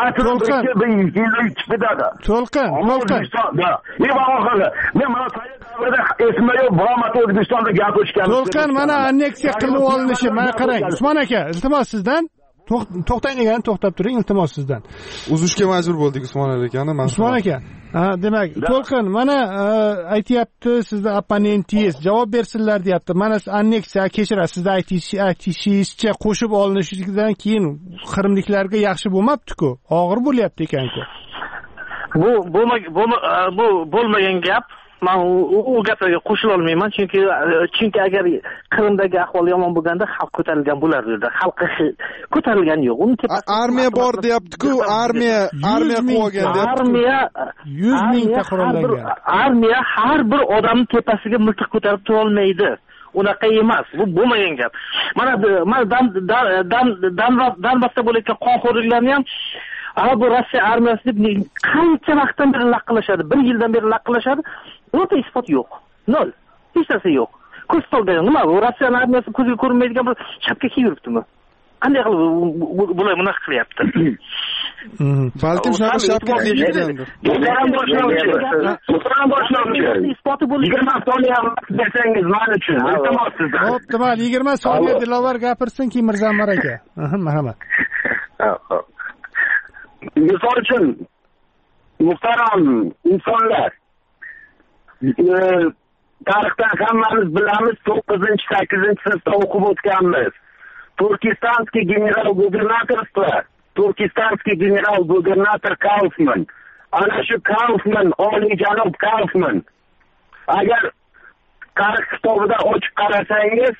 To'lqin. Men mana davrida esma yo'q, biromat O'zbekistonda gapirishgan. To'lqin, mana anneksiya qilib olinishi, mana qarang. Usmon aka, iltimos sizdan to'xtang degan, to'xtab turing, iltimos sizdan. Uzishga majbur bo'ldik Usmon akani. Usmon aka, demak, To'lqin, mana aytayapti, sizni opponentingiz javob bersinlar deyapti. Mana anneksiya, kechirasiz, sizni aytishingizcha qo'shib olinishidan keyin Qrimliklarga yaxshi bo'lmabdi-ku, og'ir bo'lyapti ekan-ku. Bu bo'lmagan gap. Men u gaplarga qo'shila olmayman, chunki agar Qrimdagi ahvol yomon bo'lganda xalq ko'tarilgan bo'lardi. Xalq ko'tarilgani yo'q. Uni armiya bor deyapti-ku, armiya qo'ygan deyapti. Armiya 100 mingta qurollangan. Armiya har bir odamning tepasiga miltiq ko'tarib tura olmaydi. Unaqa emas. Bu bo'lmagan gap. Mana Donbassda bo'layotgan qonxo'rliklarni ham bu Rossiya armiyasi deb qancha vaqtdan beri laqillashadi? 1 yildan beri laqillashadi. O'ta isbot yo'q. Nol. Hech narsa yo'q. Ko'z tolgan nima? Bu Rossiya armiyasi ko'zga ko'rinmaydigan bir shapka kiyib yuribdimi? Qanday qilib bular bunaqa qilyapti? Balkim shapka kiygandir. To'g'ri boshlovchi. Isboti bo'lishi 20 soniya bersangiz men uchun. Iltimos sizdan. Xo'p, 20 soniya Dilovar gapirsin, keyin Mirzamar aka. Marhamat. Misol uchun muhtaram insonlar, tarixdan hammamiz bilamiz, 9-8 sinfda o'qib o'tganmiz. Turkistonskiy general-gubernator Kaufman. Ana shu Kaufman, oliyjanob Kaufman. Agar tarix kitobida ochib qarasangiz,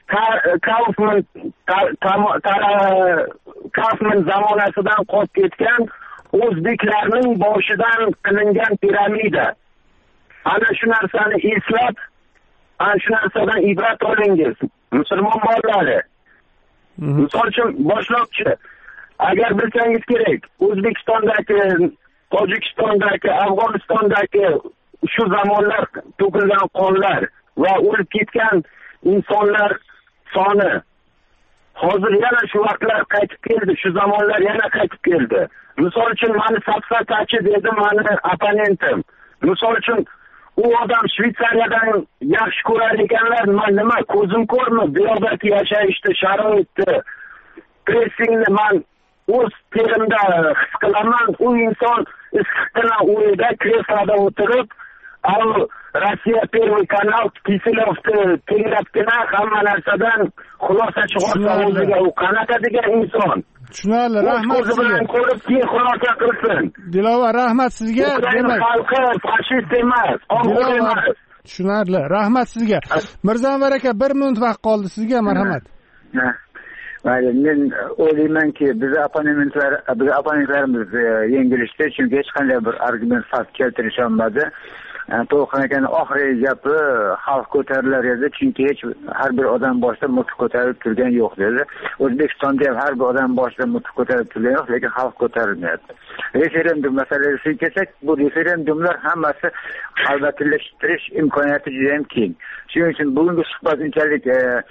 Kaufman zamonasidan qolib ketgan o'zbeklarning boshidan qilingan piramida. Ana shu narsani eslab, ana shu narsadan ibrat olingiz. Musulmon bolalari. Misol uchun boshlovchi, agar bilsangiz kerak, O'zbekistondagi, Tojikistondagi, Afg'onistondagi shu zamonlar to'kilgan qonlar va o'lib ketgan insonlar soni hozir yana shu vaqtlar qaytib keldi, shu zamonlar yana qaytib keldi. Misol uchun meni safsatachi dedi meni opponentim. Misol uchun u odam Shveysariyadan yaxshi ko'rar ekanlar, men nima ko'zim ko'rmi, bu yerda yashashni, sharoitni, pressingni men o'z terimda his qilaman. U inson issiqqina uyida kresloda o'tirib, Rossiya Первый kanal Kisilovni tinglabgina hamma narsadan xulosa chiqarsa o'ziga u qanaqa degan inson. Tushunarli, rahmat sizga. Ko'rib keyin xulosa qilsin. Dilovar, rahmat sizga. Demak, xalqi fashist emas, oqil emas. Tushunarli, rahmat sizga. Mirzanvar aka, 1 minut vaqt qoldi sizga, marhamat. Mayli, men o'ylaymanki, biz opponentlarimiz yengilishdi, chunki hech qanday bir argument fakt keltirish olmadi. To'lqin akaning oxirgi gapi xalq ko'tarilar edi, chunki har bir odam boshida miltiq ko'tarib turgan yo'q dedi. O'zbekistonda ham har bir odam boshida miltiq ko'tarib turgan yo'q, lekin xalq ko'tarilmayapti. Referendum masalasiga kelsak, bu referendumlar hammasi qalbakilashtirish imkoniyati juda ham keng. Shuning uchun bugungi suhbat unchalik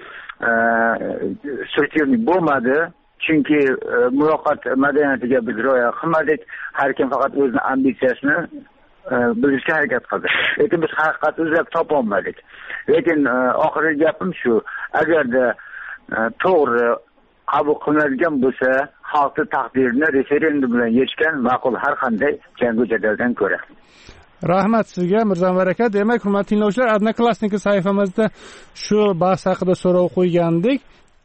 strukturli bo'lmadi. Chunki muloqot madaniyatiga biz rioya qilmadik. Har kim faqat o'zini ambitsiyasini bilishga harakat qildi. Lekin biz haqiqatni izlab topa olmadik. Lekin oxirgi gapim shu, agarda to'g'ri qabul qilinadigan bo'lsa, xalqning taqdirini referendum bilan yechgan ma'qul har qanday jangu jadaldan ko'ra. Rahmat sizga, Mirzanvar aka. Demak, hurmatli tinglovchilar, Odnoklassniki sahifamizda shu bahs haqida so'rov qo'ygandik.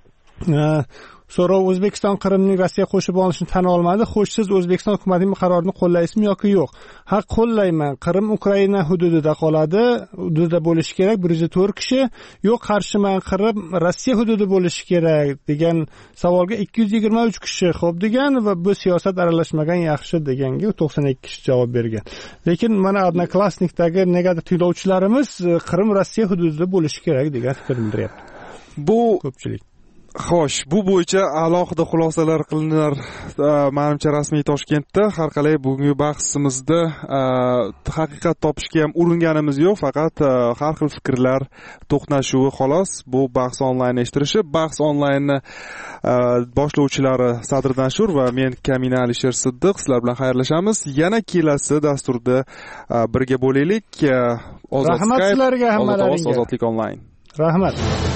So'rov: O'zbekiston Qrimning Rossiya qo'shib olishini tan olmadi. Xo'sh, siz O'zbekiston hukumatining qarorini qo'llaysizmi yoki yo'q? Ha, qo'llayman. Qrim Ukraina hududida qoladi. Hududida bo'lishi kerak 104 kishi. Yo'q, qarshiman. Qrim Rossiya hududi bo'lishi kerak degan savolga 223 kishi xo'p degan va bu siyosat aralashmagan yaxshi deganga 92 kishi javob bergan. Lekin mana Odnoklassnikdagi negadir tinglovchilarimiz Qrim Rossiya hududida bo'lishi kerak degan fikr bildiryapti. Bu ko'pchilik. Xo'sh, bu bo'yicha alohida xulosalar qilinar, menimcha rasmiy Toshkentda. Har qalay bugungi bahsimizda haqiqat topishga ham uringanimiz yo'q, faqat har xil fikrlar to'qnashuvi xolos. Bu bahs onlayn eshittirishi. Bahs onlaynni boshlovchilari Sadr Nashur va men Kamina Alisher Siddiq sizlar bilan xayrlashamiz. Yana kelasi dasturda birga bo'laylik. Rahmat sizlarga hammalaringga. Ozodlik onlayn. Rahmat.